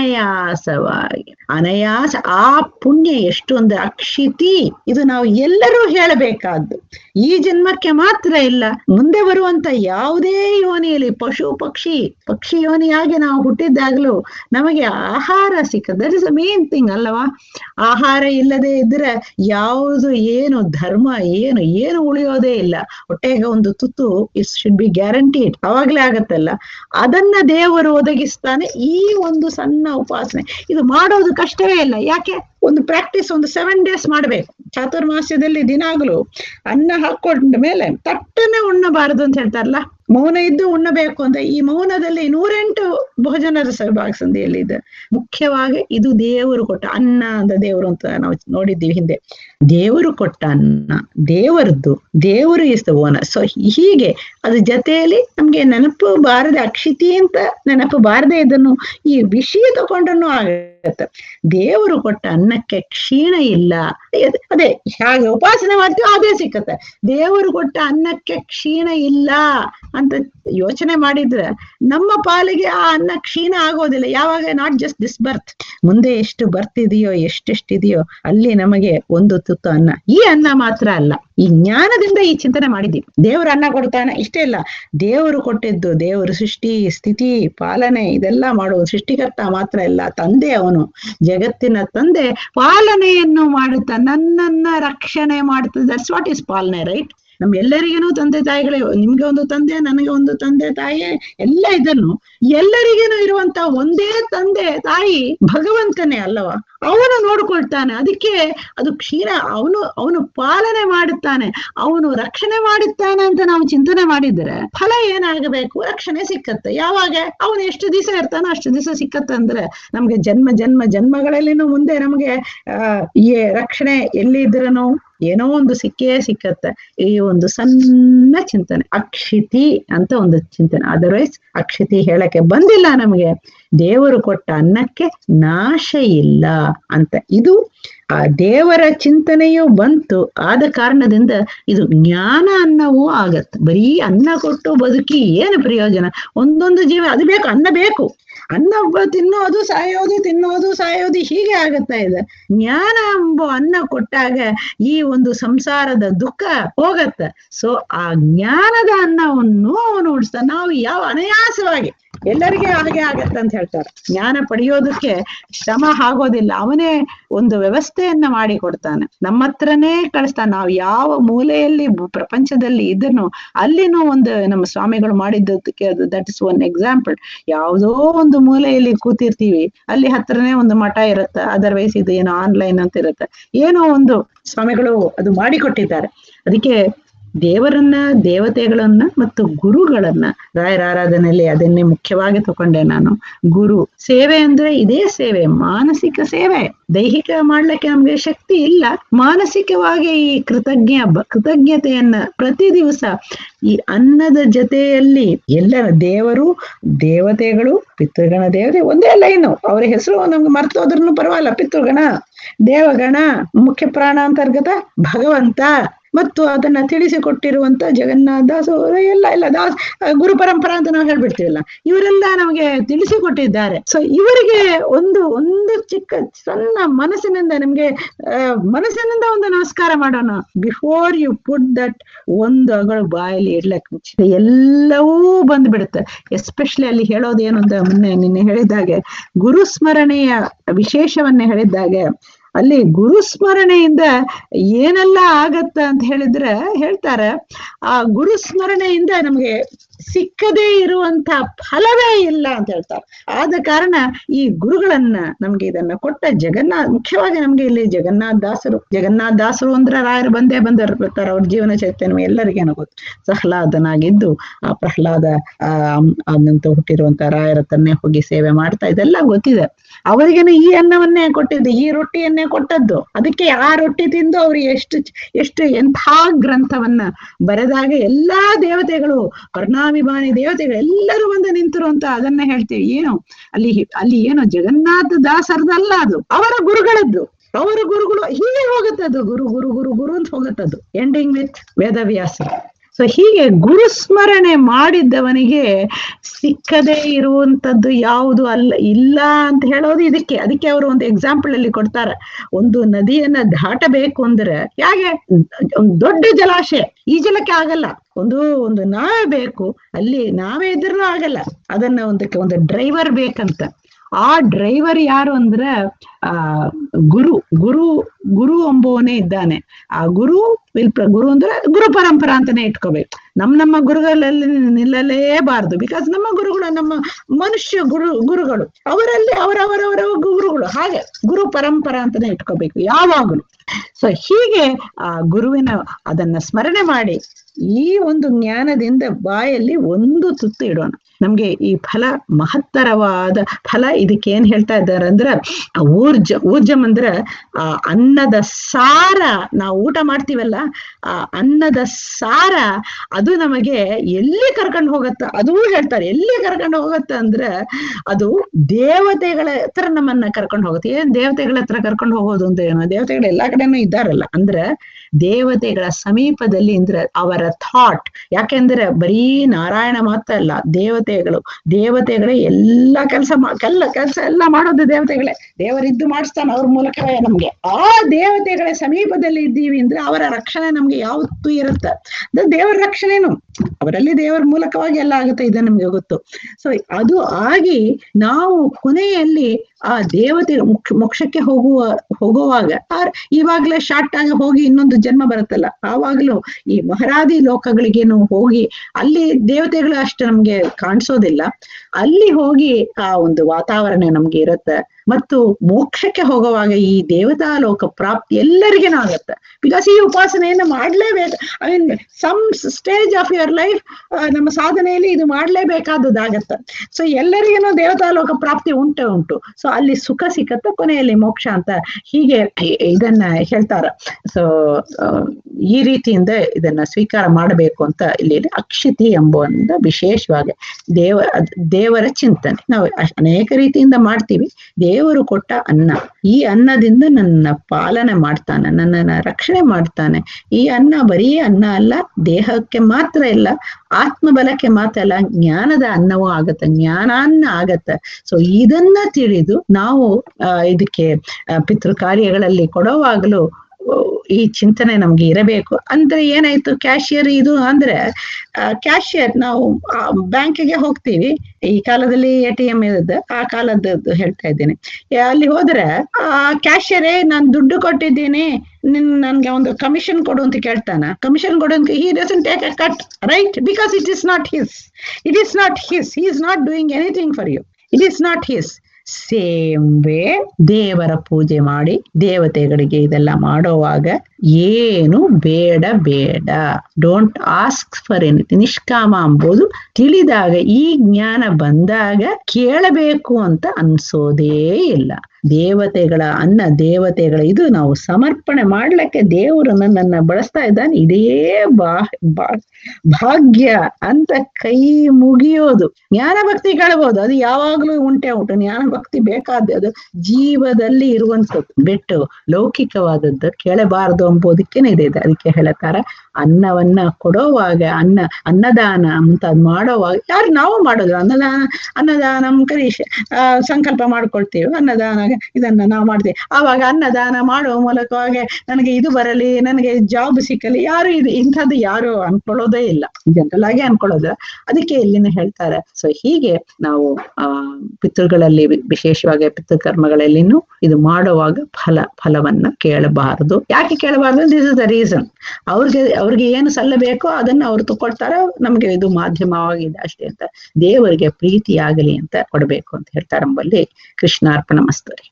ಅನಾಯಾಸವಾಗಿ, ಅನಾಯಾಸ ಆ ಪುಣ್ಯ ಎಷ್ಟು ಅಂದ್ರೆ ಅಕ್ಷಿತಿ. ಇದು ನಾವು ಎಲ್ಲರೂ ಹೇಳಬೇಕಾದ್ದು. ಈ ಜನ್ಮಕ್ಕೆ ಮಾತ್ರ ಇಲ್ಲ, ಮುಂದೆ ಬರುವಂತ ಯಾವುದೇ ಯೋನಿಯಲ್ಲಿ, ಪಶು ಪಕ್ಷಿ ಪಕ್ಷಿ ಯೋನಿಯಾಗಿ ನಾವು ಹುಟ್ಟಿದ್ದಾಗ್ಲೂ ನಮಗೆ ಆಹಾರ ಸಿಕ್ಕ, that is a main thing ಅಲ್ಲವಾ. ಆಹಾರ ಇಲ್ಲದೆ ಇದ್ರೆ ಯಾವುದು ಏನು ಧರ್ಮ ಏನು ಏನು ಉಳಿಯೋದೇ ಇಲ್ಲ. ಹೊಟ್ಟೆಗೆ ಒಂದು ತುತ್ತು ಇಟ್ ಶುಡ್ ಬಿ ಗ್ಯಾರಂಟಿಡ್, ಅವಾಗ್ಲೇ ಆಗತ್ತಲ್ಲ. ಅದನ್ನ ದೇವರು ಒದಗಿಸ್ತಾನೆ. ಈ ಒಂದು ಸಣ್ಣ ಉಪಾಸನೆ ಇದು ಮಾಡೋದು ಕಷ್ಟವೇ ಇಲ್ಲ. ಯಾಕೆ, ಒಂದು ಪ್ರಾಕ್ಟೀಸ್ ಒಂದು ಸೆವೆನ್ ಡೇಸ್ ಮಾಡ್ಬೇಕು. ಚಾತುರ್ಮಾಸ್ಯದಲ್ಲಿ ದಿನಾಗ್ಲೂ ಅನ್ನ ಹಾಕೊಂಡ ಮೇಲೆ ತಟ್ಟನೆ ಉಣ್ಣಬಾರದು ಅಂತ ಹೇಳ್ತಾರಲ್ಲ, ಮೌನ ಇದ್ದು ಉಣ್ಣಬೇಕು ಅಂತ. ಈ ಮೌನದಲ್ಲಿ ನೂರೆಂಟು ಭೋಜನದ ಸವಿಭಾಗ ಸಂಧಿಯಲ್ಲಿ ಇದೆ. ಮುಖ್ಯವಾಗಿ ಇದು ದೇವರು ಕೊಟ್ಟ ಅನ್ನ ಅಂತ, ದೇವರು ಅಂತ ನಾವು ನೋಡಿದ್ದೀವಿ ಹಿಂದೆ. ದೇವರು ಕೊಟ್ಟ ಅನ್ನ, ದೇವರದ್ದು, ದೇವರು ಇಸ್ ದ ಓನರ್. ಸೊ ಹೀಗೆ ಅದ್ರ ಜೊತೆಯಲ್ಲಿ ನಮ್ಗೆ ನೆನಪು ಬಾರದೆ, ಅಕ್ಷಿತಿ ಅಂತ ನೆನಪು ಬಾರದೆ ಇದನ್ನು ಈ ವಿಷಯ ತಗೊಂಡ್ರೂ ಆಗತ್ತೆ. ದೇವರು ಕೊಟ್ಟ ಅನ್ನಕ್ಕೆ ಕ್ಷೀಣ ಇಲ್ಲ. ಅದೇ ಹಾಗೆ ಉಪಾಸನೆ ಮಾಡ್ತೀವಿ ಅದೇ ಸಿಕ್ಕತ್ತೆ. ದೇವರು ಕೊಟ್ಟ ಅನ್ನಕ್ಕೆ ಕ್ಷೀಣ ಇಲ್ಲ ಅಂತ ಯೋಚನೆ ಮಾಡಿದ್ರೆ ನಮ್ಮ ಪಾಲಿಗೆ ಆ ಅನ್ನ ಕ್ಷೀಣ ಆಗೋದಿಲ್ಲ. ಯಾವಾಗ, ನಾಟ್ ಜಸ್ಟ್ ದಿಸ್ ಬರ್ತ್, ಮುಂದೆ ಎಷ್ಟು ಬರ್ತಿದೆಯೋ ಎಷ್ಟೆಷ್ಟಿದೆಯೋ ಅಲ್ಲಿ ನಮಗೆ ಒಂದು ತುತ್ತು ಅನ್ನ. ಈ ಅನ್ನ ಮಾತ್ರ ಅಲ್ಲ, ಈ ಜ್ಞಾನದಿಂದ ಈ ಚಿಂತನೆ ಮಾಡಿದ್ದೀವಿ. ದೇವರು ಅನ್ನ ಕೊಡ್ತಾನೆ ಇಷ್ಟೇ ಇಲ್ಲ, ದೇವರು ಕೊಟ್ಟಿದ್ದು, ದೇವರು ಸೃಷ್ಟಿ ಸ್ಥಿತಿ ಪಾಲನೆ ಇದೆಲ್ಲ ಮಾಡುವುದು ಸೃಷ್ಟಿಕರ್ತ ಮಾತ್ರ ಇಲ್ಲ, ತಂದೆ ಅವನು, ಜಗತ್ತಿನ ತಂದೆ. ಪಾಲನೆಯನ್ನು ಮಾಡುತ್ತಾ ನನ್ನನ್ನ ರಕ್ಷಣೆ ಮಾಡ್ತದೆ. ದಟ್ಸ್ ವಾಟ್ ಇಸ್ ಪಾಲನೆ, ರೈಟ್? ನಮ್ ಎಲ್ಲರಿಗೇನು ತಂದೆ ತಾಯಿಗಳೇ, ನಿಮ್ಗೆ ಒಂದು ತಂದೆ, ನನಗೆ ಒಂದು ತಂದೆ ತಾಯಿ, ಎಲ್ಲ ಇದನ್ನು ಎಲ್ಲರಿಗೇನು ಇರುವಂತ ಒಂದೇ ತಂದೆ ತಾಯಿ ಭಗವಂತನೇ ಅಲ್ಲವಾ, ಅವನು ನೋಡ್ಕೊಳ್ತಾನೆ. ಅದಕ್ಕೆ ಅದು ಕ್ಷೀಣ, ಅವನು ಅವನು ಪಾಲನೆ ಮಾಡುತ್ತಾನೆ, ಅವನು ರಕ್ಷಣೆ ಮಾಡುತ್ತಾನೆ ಅಂತ ನಾವು ಚಿಂತನೆ ಮಾಡಿದ್ರೆ ಫಲ ಏನಾಗಬೇಕು, ರಕ್ಷಣೆ ಸಿಕ್ಕತ್ತೆ. ಯಾವಾಗ ಅವನು ಎಷ್ಟು ದಿವಸ ಇರ್ತಾನೋ ಅಷ್ಟು ದಿವಸ ಸಿಕ್ಕತ್ತೆ. ಅಂದ್ರೆ ನಮ್ಗೆ ಜನ್ಮ ಜನ್ಮ ಜನ್ಮಗಳಲ್ಲಿನೂ ಮುಂದೆ ನಮ್ಗೆ ಆ ಈ ರಕ್ಷಣೆ ಎಲ್ಲಿದ್ರನು ಏನೋ ಒಂದು ಸಿಕ್ಕೇ ಸಿಕ್ಕತ್ತೆ. ಈ ಒಂದು ಸಣ್ಣ ಚಿಂತನೆ ಅಕ್ಷಿತಿ ಅಂತ ಒಂದು ಚಿಂತನೆ. ಅದರ್ವೈಸ್ ಅಕ್ಷಿತಿ ಹೇಳಕ್ಕೆ ಬಂದಿಲ್ಲ ನಮಗೆ. ದೇವರು ಕೊಟ್ಟ ಅನ್ನಕ್ಕೆ ನಾಶ ಇಲ್ಲ ಅಂತ ಇದು ಆ ದೇವರ ಚಿಂತನೆಯೂ ಬಂತು. ಆದ ಕಾರಣದಿಂದ ಇದು ಜ್ಞಾನ ಅನ್ನವೂ ಆಗತ್ತೆ. ಬರೀ ಅನ್ನ ಕೊಟ್ಟು ಬದುಕಿ ಏನು ಪ್ರಯೋಜನ? ಒಂದೊಂದು ಜೀವ ಅದು ಬೇಕು, ಅನ್ನ ಬೇಕು. ಅನ್ನ ತಿನ್ನೋದು ಸಾಯೋದು, ತಿನ್ನೋದು ಸಾಯೋದು, ಹೀಗೆ ಆಗತ್ತಾ ಇದೆ. ಜ್ಞಾನ ಎಂಬ ಅನ್ನ ಕೊಟ್ಟಾಗ ಈ ಒಂದು ಸಂಸಾರದ ದುಃಖ ಹೋಗತ್ತೆ. ಸೊ ಆ ಜ್ಞಾನದ ಅನ್ನವನ್ನು ಅವನು ಉಡಿಸ್ತಾನೆ. ನಾವು ಯಾವ ಅನಾಯಾಸವಾಗಿ ಎಲ್ಲರಿಗೆ ಹಾಗೆ ಆಗತ್ತೆ ಅಂತ ಹೇಳ್ತಾರೆ. ಜ್ಞಾನ ಪಡೆಯೋದಕ್ಕೆ ಶ್ರಮ ಆಗೋದಿಲ್ಲ, ಅವನೇ ಒಂದು ವ್ಯವಸ್ಥೆಯನ್ನ ಮಾಡಿ ಕೊಡ್ತಾನೆ, ನಮ್ಮ ಹತ್ರನೇ ಕಳಿಸ್ತಾನೆ. ನಾವು ಯಾವ ಮೂಲೆಯಲ್ಲಿ ಪ್ರಪಂಚದಲ್ಲಿ ಇದನ್ನು ಅಲ್ಲಿನೂ ಒಂದು ನಮ್ಮ ಸ್ವಾಮಿಗಳು ಮಾಡಿದ್ದಕ್ಕೆ ಅದು ದಟ್ ಇಸ್ ಒನ್ ಎಕ್ಸಾಂಪಲ್. ಯಾವುದೋ ಒಂದು ಮೂಲೆಯಲ್ಲಿ ಕೂತಿರ್ತೀವಿ, ಅಲ್ಲಿ ಹತ್ರನೇ ಒಂದು ಮಠ ಇರುತ್ತೆ, ಅದರ್ವೈಸ್ ಇದು ಏನೋ ಆನ್ಲೈನ್ ಅಂತ ಇರುತ್ತೆ, ಏನೋ ಒಂದು ಸ್ವಾಮಿಗಳು ಅದು ಮಾಡಿಕೊಟ್ಟಿದ್ದಾರೆ. ಅದಕ್ಕೆ ದೇವರನ್ನ, ದೇವತೆಗಳನ್ನ ಮತ್ತು ಗುರುಗಳನ್ನ ರಾಯರ ಆರಾಧನೆಯಲ್ಲಿ ಅದನ್ನೇ ಮುಖ್ಯವಾಗಿ ತಗೊಂಡೆ ನಾನು. ಗುರು ಸೇವೆ ಅಂದ್ರೆ ಇದೇ ಸೇವೆ, ಮಾನಸಿಕ ಸೇವೆ. ದೈಹಿಕ ಮಾಡ್ಲಿಕ್ಕೆ ನಮ್ಗೆ ಶಕ್ತಿ ಇಲ್ಲ, ಮಾನಸಿಕವಾಗಿ ಈ ಕೃತಜ್ಞ ಕೃತಜ್ಞತೆಯನ್ನ ಪ್ರತಿ ದಿವಸ ಈ ಅನ್ನದ ಜೊತೆಯಲ್ಲಿ ಎಲ್ಲರ ದೇವರು, ದೇವತೆಗಳು, ಪಿತೃಗಣ ದೇವತೆ ಒಂದೇ ಲೈನು, ಅವರ ಹೆಸರು ನಮ್ಗೆ ಮರ್ತೋದ್ರೂ ಪರವಾಗಿಲ್ಲ. ಪಿತೃಗಣ, ದೇವಗಣ, ಮುಖ್ಯ ಪ್ರಾಣ ಅಂತರ್ಗತ ಭಗವಂತ, ಮತ್ತು ಅದನ್ನ ತಿಳಿಸಿಕೊಟ್ಟಿರುವಂತ ಜಗನ್ನಾಥ ದಾಸ ಎಲ್ಲ ಎಲ್ಲ ದಾಸ್ ಗುರು ಪರಂಪರಾ ಅಂತ ನಾವು ಹೇಳ್ಬಿಡ್ತೀವಲ್ಲ, ಇವರೆಲ್ಲ ನಮಗೆ ತಿಳಿಸಿಕೊಟ್ಟಿದ್ದಾರೆ. ಸೊ ಇವರಿಗೆ ಒಂದು ಒಂದು ಚಿಕ್ಕ ಸಣ್ಣ ಮನಸ್ಸಿನಿಂದ ನಿಮ್ಗೆ ಅಹ್ ಮನಸ್ಸಿನಿಂದ ಒಂದು ನಮಸ್ಕಾರ ಮಾಡೋಣ. ಬಿಫೋರ್ ಯು ಪುಟ್ ದಟ್ ಒಂದು ಅಗಳು ಬಾಯಲ್ಲಿ ಇಡ್ಲಕ್ಕೆ ಎಲ್ಲವೂ ಬಂದ್ಬಿಡುತ್ತೆ. ಎಸ್ಪೆಷಲಿ ಅಲ್ಲಿ ಹೇಳೋದೇನು ಅಂತ ಮೊನ್ನೆ ನಿನ್ನೆ ಹೇಳಿದ್ದಾಗೆ, ಗುರುಸ್ಮರಣೆಯ ವಿಶೇಷವನ್ನೇ ಹೇಳಿದ್ದಾಗೆ, ಅಲ್ಲಿ ಗುರುಸ್ಮರಣೆಯಿಂದ ಏನೆಲ್ಲ ಆಗತ್ತ ಅಂತ ಹೇಳಿದ್ರೆ ಹೇಳ್ತಾರೆ, ಆ ಗುರುಸ್ಮರಣೆಯಿಂದ ನಮ್ಗೆ ಸಿಕ್ಕದೇ ಇರುವಂತ ಫಲವೇ ಇಲ್ಲ ಅಂತ ಹೇಳ್ತಾರೆ. ಆದ ಕಾರಣ ಈ ಗುರುಗಳನ್ನ ನಮ್ಗೆ ಇದನ್ನ ಕೊಟ್ಟ ಜಗನ್ನಾಥ, ಮುಖ್ಯವಾಗಿ ನಮ್ಗೆ ಇಲ್ಲಿ ಜಗನ್ನಾಥ ದಾಸರು, ಜಗನ್ನಾಥ ದಾಸರು ಅಂದ್ರೆ ರಾಯರು ಬಂದೇ ಬಂದಿರ್ತಾರೆ, ಅವ್ರ ಜೀವನ ಚೈತನ್ಯ ಎಲ್ಲರಿಗೇನೋ ಗೊತ್ತು. ಪ್ರಹ್ಲಾದನಾಗಿದ್ದು ಆ ಪ್ರಹ್ಲಾದ ಆ ಅದಂತ ಹುಟ್ಟಿರುವಂತ ರಾಯರ ತನ್ನೇ ಹೋಗಿ ಸೇವೆ ಮಾಡ್ತಾ, ಇದೆಲ್ಲ ಗೊತ್ತಿದೆ ಅವರಿಗೇನು. ಈ ಅನ್ನವನ್ನೇ ಕೊಟ್ಟಿದ್ದು, ಈ ರೊಟ್ಟಿಯನ್ನೇ ಕೊಟ್ಟದ್ದು. ಅದಕ್ಕೆ ಆ ರೊಟ್ಟಿ ತಿಂದು ಅವ್ರು ಎಷ್ಟು ಎಷ್ಟು ಎಂಥ ಗ್ರಂಥವನ್ನ ಬರೆದಾಗ ಎಲ್ಲಾ ದೇವತೆಗಳು, ವರ್ಣಾಭಿಮಾನಿ ದೇವತೆಗಳು ಎಲ್ಲರೂ ಬಂದು ನಿಂತರು ಅಂತ ಅದನ್ನ ಹೇಳ್ತೀವಿ. ಏನು ಅಲ್ಲಿ ಅಲ್ಲಿ ಏನು ಜಗನ್ನಾಥ ದಾಸರದಲ್ಲ, ಅದು ಅವರ ಗುರುಗಳದ್ದು. ಅವರ ಗುರುಗಳು ಹೀಗೆ ಹೋಗುತ್ತದು, ಗುರು ಗುರು ಗುರು ಗುರು ಅಂತ ಹೋಗುತ್ತದು, ಎಂಡಿಂಗ್ ವಿತ್ ವೇದವ್ಯಾಸ. ಸೊ ಹೀಗೆ ಗುರುಸ್ಮರಣೆ ಮಾಡಿದ್ದವನಿಗೆ ಸಿಕ್ಕದೇ ಇರುವಂತದ್ದು ಯಾವುದು ಅಲ್ಲ ಇಲ್ಲ ಅಂತ ಹೇಳೋದು ಇದಕ್ಕೆ. ಅದಕ್ಕೆ ಅವರು ಒಂದು ಎಕ್ಸಾಂಪಲ್ ಅಲ್ಲಿ ಕೊಡ್ತಾರೆ, ಒಂದು ನದಿಯನ್ನ ದಾಟಬೇಕು ಅಂದ್ರೆ ಹೇಗೆ ಒಂದು ದೊಡ್ಡ ಜಲಾಶಯ, ಈ ಜಲಕ್ಕೆ ಆಗಲ್ಲ, ಒಂದು ಒಂದು ನಾವೇ ಬೇಕು, ಅಲ್ಲಿ ನಾವೇ ಇದ್ರೂ ಆಗಲ್ಲ, ಅದನ್ನ ಒಂದಕ್ಕೆ ಒಂದು ಡ್ರೈವರ್ ಬೇಕಂತ. ಆ ಡ್ರೈವರ್ ಯಾರು ಅಂದ್ರೆ ಆ ಗುರು ಗುರು ಗುರು ಎಂಬುವನೇ ಇದ್ದಾನೆ. ಆ ಗುರು ಗುರು ಅಂದ್ರೆ ಗುರು ಪರಂಪರಾ ಅಂತಾನೆ ಇಟ್ಕೋಬೇಕು. ನಮ್ ನಮ್ಮ ಗುರುಗಳಲ್ಲಿ ನಿಲ್ಲಲೇಬಾರ್ದು, ಬಿಕಾಸ್ ನಮ್ಮ ಗುರುಗಳು ನಮ್ಮ ಮನುಷ್ಯ ಗುರು ಗುರುಗಳು ಅವರಲ್ಲಿ ಅವರವರವರ ಗುರುಗಳು, ಹಾಗೆ ಗುರು ಪರಂಪರಾ ಅಂತಾನೆ ಇಟ್ಕೋಬೇಕು ಯಾವಾಗಲೂ. ಸೊ ಹೀಗೆ ಆ ಗುರುವಿನ ಅದನ್ನ ಸ್ಮರಣೆ ಮಾಡಿ ಈ ಒಂದು ಜ್ಞಾನದಿಂದ ಬಾಯಲ್ಲಿ ಒಂದು ತುತ್ತು ಇಡೋಣ. ನಮ್ಗೆ ಈ ಫಲ ಮಹತ್ತರವಾದ ಫಲ. ಇದಕ್ಕೆ ಏನ್ ಹೇಳ್ತಾ ಇದ್ದಾರೆ ಅಂದ್ರೆ ಊರ್ಜ ಊರ್ಜಂ ಅಂದ್ರೆ ಆ ಅನ್ನದ ಸಾರ. ನಾವು ಊಟ ಮಾಡ್ತೀವಲ್ಲ, ಆ ಅನ್ನದ ಸಾರ ಅದು ನಮಗೆ ಎಲ್ಲಿ ಕರ್ಕೊಂಡು ಹೋಗತ್ತ, ಅದೂ ಹೇಳ್ತಾರೆ. ಎಲ್ಲಿ ಕರ್ಕೊಂಡು ಹೋಗತ್ತ ಅಂದ್ರೆ ಅದು ದೇವತೆಗಳ ಹತ್ರ ನಮ್ಮನ್ನ ಕರ್ಕೊಂಡು ಹೋಗುತ್ತೆ. ಏನ್ ದೇವತೆಗಳ ಹತ್ರ ಕರ್ಕೊಂಡು ಹೋಗೋದು ಅಂತ ಏನೋ, ದೇವತೆಗಳು ಎಲ್ಲಾ ಕಡೆನೂ ಇದ್ದಾರಲ್ಲ, ಅಂದ್ರೆ ದೇವತೆಗಳ ಸಮೀಪದಲ್ಲಿ ಅಂದ್ರೆ ಅವರ ಥಾಟ್. ಯಾಕೆಂದ್ರೆ ಬರೀ ನಾರಾಯಣ ಮಾತ್ರ ಅಲ್ಲ, ದೇವತೆಗಳು ದೇವತೆಗಳೇ ಎಲ್ಲಾ ಕೆಲಸ ಕೆಲ್ಲ ಕೆಲಸ ಎಲ್ಲ ಮಾಡೋದು ದೇವತೆಗಳೇ. ದೇವರಿದ್ದು ಮಾಡಿಸ್ತಾನೆ ಅವ್ರ ಮೂಲಕವೇ ನಮ್ಗೆ. ಆ ದೇವತೆಗಳ ಸಮೀಪದಲ್ಲಿ ಇದ್ದೀವಿ ಅಂದ್ರೆ ಅವರ ರಕ್ಷಣೆ ನಮ್ಗೆ ಯಾವತ್ತೂ ಇರುತ್ತೆ. ಅದು ದೇವರ ರಕ್ಷಣೆನು, ಅವರಲ್ಲಿ ದೇವರ ಮೂಲಕವಾಗಿ ಎಲ್ಲ ಆಗುತ್ತೆ, ಇದು ನಮ್ಗೆ ಗೊತ್ತು. ಸೊ ಅದು ಆಗಿ ನಾವು ಕೊನೆಯಲ್ಲಿ ಆ ದೇವತೆ ಮುಕ್ಷ ಮೋಕ್ಷಕ್ಕೆ ಹೋಗುವ ಹೋಗುವಾಗ ಇವಾಗ್ಲೇ ಶಾರ್ಟ್ ಆಗಿ ಹೋಗಿ ಇನ್ನೊಂದು ಜನ್ಮ ಬರುತ್ತಲ್ಲ, ಆವಾಗ್ಲೂ ಈ ಮಹಾರಾದಿ ಲೋಕಗಳಿಗೇನು ಹೋಗಿ ಅಲ್ಲಿ ದೇವತೆಗಳು ಅಷ್ಟು ನಮ್ಗೆ ಕಾಣಿಸೋದಿಲ್ಲ. ಅಲ್ಲಿ ಹೋಗಿ ಆ ಒಂದು ವಾತಾವರಣ ನಮ್ಗೆ ಇರುತ್ತೆ. ಮತ್ತು ಮೋಕ್ಷಕ್ಕೆ ಹೋಗುವಾಗ ಈ ದೇವತಾ ಲೋಕ ಪ್ರಾಪ್ತಿ ಎಲ್ಲರಿಗೇನೂ ಆಗತ್ತೆ. ಬಿಕಾಸ್ ಈ ಉಪಾಸನೆಯನ್ನು ಮಾಡ್ಲೇಬೇಕು. I mean some stage of your life ನಮ್ಮ ಸಾಧನೆಯಲ್ಲಿ ಇದು ಮಾಡ್ಲೇಬೇಕಾದದ್ದಾಗತ್ತೆ. ಸೊ ಎಲ್ಲರಿಗೇನೋ ದೇವತಾ ಲೋಕ ಪ್ರಾಪ್ತಿ ಉಂಟೆ ಉಂಟು. ಸೊ ಅಲ್ಲಿ ಸುಖ ಸಿಕ್ಕತ್ತೆ, ಕೊನೆಯಲ್ಲಿ ಮೋಕ್ಷ ಅಂತ ಹೀಗೆ ಇದನ್ನ ಹೇಳ್ತಾರ. ಸೊ ಈ ರೀತಿಯಿಂದ ಇದನ್ನ ಸ್ವೀಕಾರ ಮಾಡಬೇಕು ಅಂತ ಇಲ್ಲಿ ಅಕ್ಷಿತಿ ಎಂಬುವಂತ ವಿಶೇಷವಾಗಿ ದೇವ ದೇವರ ಚಿಂತನೆ ನಾವು ಅನೇಕ ರೀತಿಯಿಂದ ಮಾಡ್ತೀವಿ. ದೇವರು ಕೊಟ್ಟ ಅನ್ನ, ಈ ಅನ್ನದಿಂದ ನನ್ನ ಪಾಲನೆ ಮಾಡ್ತಾನೆ, ನನ್ನನ್ನ ರಕ್ಷಣೆ ಮಾಡ್ತಾನೆ. ಈ ಅನ್ನ ಬರೀ ಅನ್ನ ಅಲ್ಲ, ದೇಹಕ್ಕೆ ಮಾತ್ರ ಇಲ್ಲ, ಆತ್ಮಬಲಕ್ಕೆ ಮಾತ್ರ ಅಲ್ಲ, ಜ್ಞಾನದ ಅನ್ನವೂ ಆಗತ್ತೆ, ಜ್ಞಾನಾನ್ನ ಆಗತ್ತೆ. ಸೊ ಇದನ್ನ ತಿಳಿದು ನಾವು ಅಹ್ ಇದಕ್ಕೆ ಪಿತೃ ಕಾರ್ಯಗಳಲ್ಲಿ ಕೊಡುವಾಗಲೂ ಈ ಚಿಂತನೆ ನಮ್ಗೆ ಇರಬೇಕು. ಅಂದ್ರೆ ಏನಾಯ್ತು, ಕ್ಯಾಶಿಯರ್ ಇದು ಅಂದ್ರೆ ಕ್ಯಾಶಿಯರ್ ನಾವು ಬ್ಯಾಂಕಿಗೆ ಹೋಗ್ತೀವಿ, ಈ ಕಾಲದಲ್ಲಿ ಎ ಟಿ ಎಂ ಇರೋದು, ಆ ಕಾಲದ್ದು ಹೇಳ್ತಾ ಇದ್ದೀನಿ. ಅಲ್ಲಿ ಹೋದ್ರೆ ಆ ಕ್ಯಾಶಿಯರೇ ನಾನು ದುಡ್ಡು ಕೊಟ್ಟಿದ್ದೀನಿ, ನಿನ್ ನನ್ಗೆ ಒಂದು ಕಮಿಷನ್ ಕೊಡು ಅಂತ ಕೇಳ್ತಾನ. ಕಮಿಷನ್ ಕೊಡು ಅಂತ he doesn't take a cut, right? Because it is not his. It is not his. He is not doing anything for you. It is not his. Same way ದೇವರ ಪೂಜೆ ಮಾಡಿ ದೇವತೆಗಳಿಗೆ ಇದೆಲ್ಲ ಮಾಡೋವಾಗ ಏನು ಬೇಡ ಬೇಡ, ಡೋಂಟ್ ಆಸ್ಕ್ ಫಾರ್ ಎನಿಥಿಂಗ್. ನಿಷ್ಕಾಮ ಅಂಬೋದು ತಿಳಿದಾಗ, ಈ ಜ್ಞಾನ ಬಂದಾಗ ಕೇಳಬೇಕು ಅಂತ ಅನ್ಸೋದೇ ಇಲ್ಲ. ದೇವತೆಗಳ ಅನ್ನ, ದೇವತೆಗಳ ಇದು ನಾವು ಸಮರ್ಪಣೆ ಮಾಡ್ಲಿಕ್ಕೆ ದೇವರು ನನ್ನನ್ನ ಬಳಸ್ತಾ ಇದ್ದಾನೆ, ಇದೇ ಬಾ ಭಾಗ್ಯ ಅಂತ ಕೈ ಮುಗಿಯೋದು. ಜ್ಞಾನ ಭಕ್ತಿ ಕೇಳಬಹುದು, ಅದು ಯಾವಾಗ್ಲೂ ಉಂಟೆ ಉಂಟು. ಜ್ಞಾನ ಭಕ್ತಿ ಬೇಕಾದ, ಅದು ಜೀವದಲ್ಲಿ ಇರುವಂಥದ್ದು, ಬಿಟ್ಟು ಲೌಕಿಕವಾದದ್ದು ಕೇಳಬಾರದು ಎಂಬುದಕ್ಕೇನೆ ಇದೆ. ಅದಕ್ಕೆ ಹೇಳ್ತಾರ, ಅನ್ನವನ್ನ ಕೊಡೋವಾಗ, ಅನ್ನ ಅನ್ನದಾನ ಅಂತ ಮಾಡೋವಾಗ, ಯಾರು ನಾವು ಮಾಡೋದು ಅನ್ನದಾನ, ಅನ್ನದಾನ ಕರೀಶ್ ಸಂಕಲ್ಪ ಮಾಡ್ಕೊಳ್ತೀವಿ, ಅನ್ನದಾನ ಇದನ್ನ ನಾವು ಮಾಡ್ತೀವಿ. ಆವಾಗ ಅನ್ನದಾನ ಮಾಡುವ ಮೂಲಕವಾಗಿ ನನಗೆ ಇದು ಬರಲಿ, ನನಗೆ ಜಾಬ್ ಸಿಕ್ಕಲಿ, ಯಾರು ಇದು ಇಂಥದ್ದು ಯಾರು ಅನ್ಕೊಳ್ಳೋದೇ ಇಲ್ಲ, ಜನರಲ್ ಆಗಿ ಅನ್ಕೊಳ್ಳೋದು. ಅದಕ್ಕೆ ಇಲ್ಲಿನ ಹೇಳ್ತಾರೆ. ಸೊ ಹೀಗೆ ನಾವು ಆ ಪಿತೃಗಳಲ್ಲಿ, ವಿಶೇಷವಾಗಿ ಪಿತೃಕರ್ಮಗಳಲ್ಲಿನೂ ಇದು ಮಾಡುವಾಗ ಫಲ ಫಲವನ್ನ ಕೇಳಬಾರದು. ಯಾಕೆ ಕೇಳಬಾರದು? This is the reason. ಅವ್ರಿಗೆ ಅವ್ರಿಗೆ ಏನು ಸಲ್ಲಬೇಕೋ ಅದನ್ನ ಅವ್ರು ತಗೊಳ್ತಾರ, ನಮ್ಗೆ ಇದು ಮಾಧ್ಯಮವಾಗಿದೆ ಅಷ್ಟೇ ಅಂತ, ದೇವರಿಗೆ ಪ್ರೀತಿಯಾಗಲಿ ಅಂತ ಕೊಡ್ಬೇಕು ಅಂತ ಹೇಳ್ತಾರೆ. ಎಂಬಲ್ಲಿ ಕೃಷ್ಣಾರ್ಪಣ ಮಸ್ತು.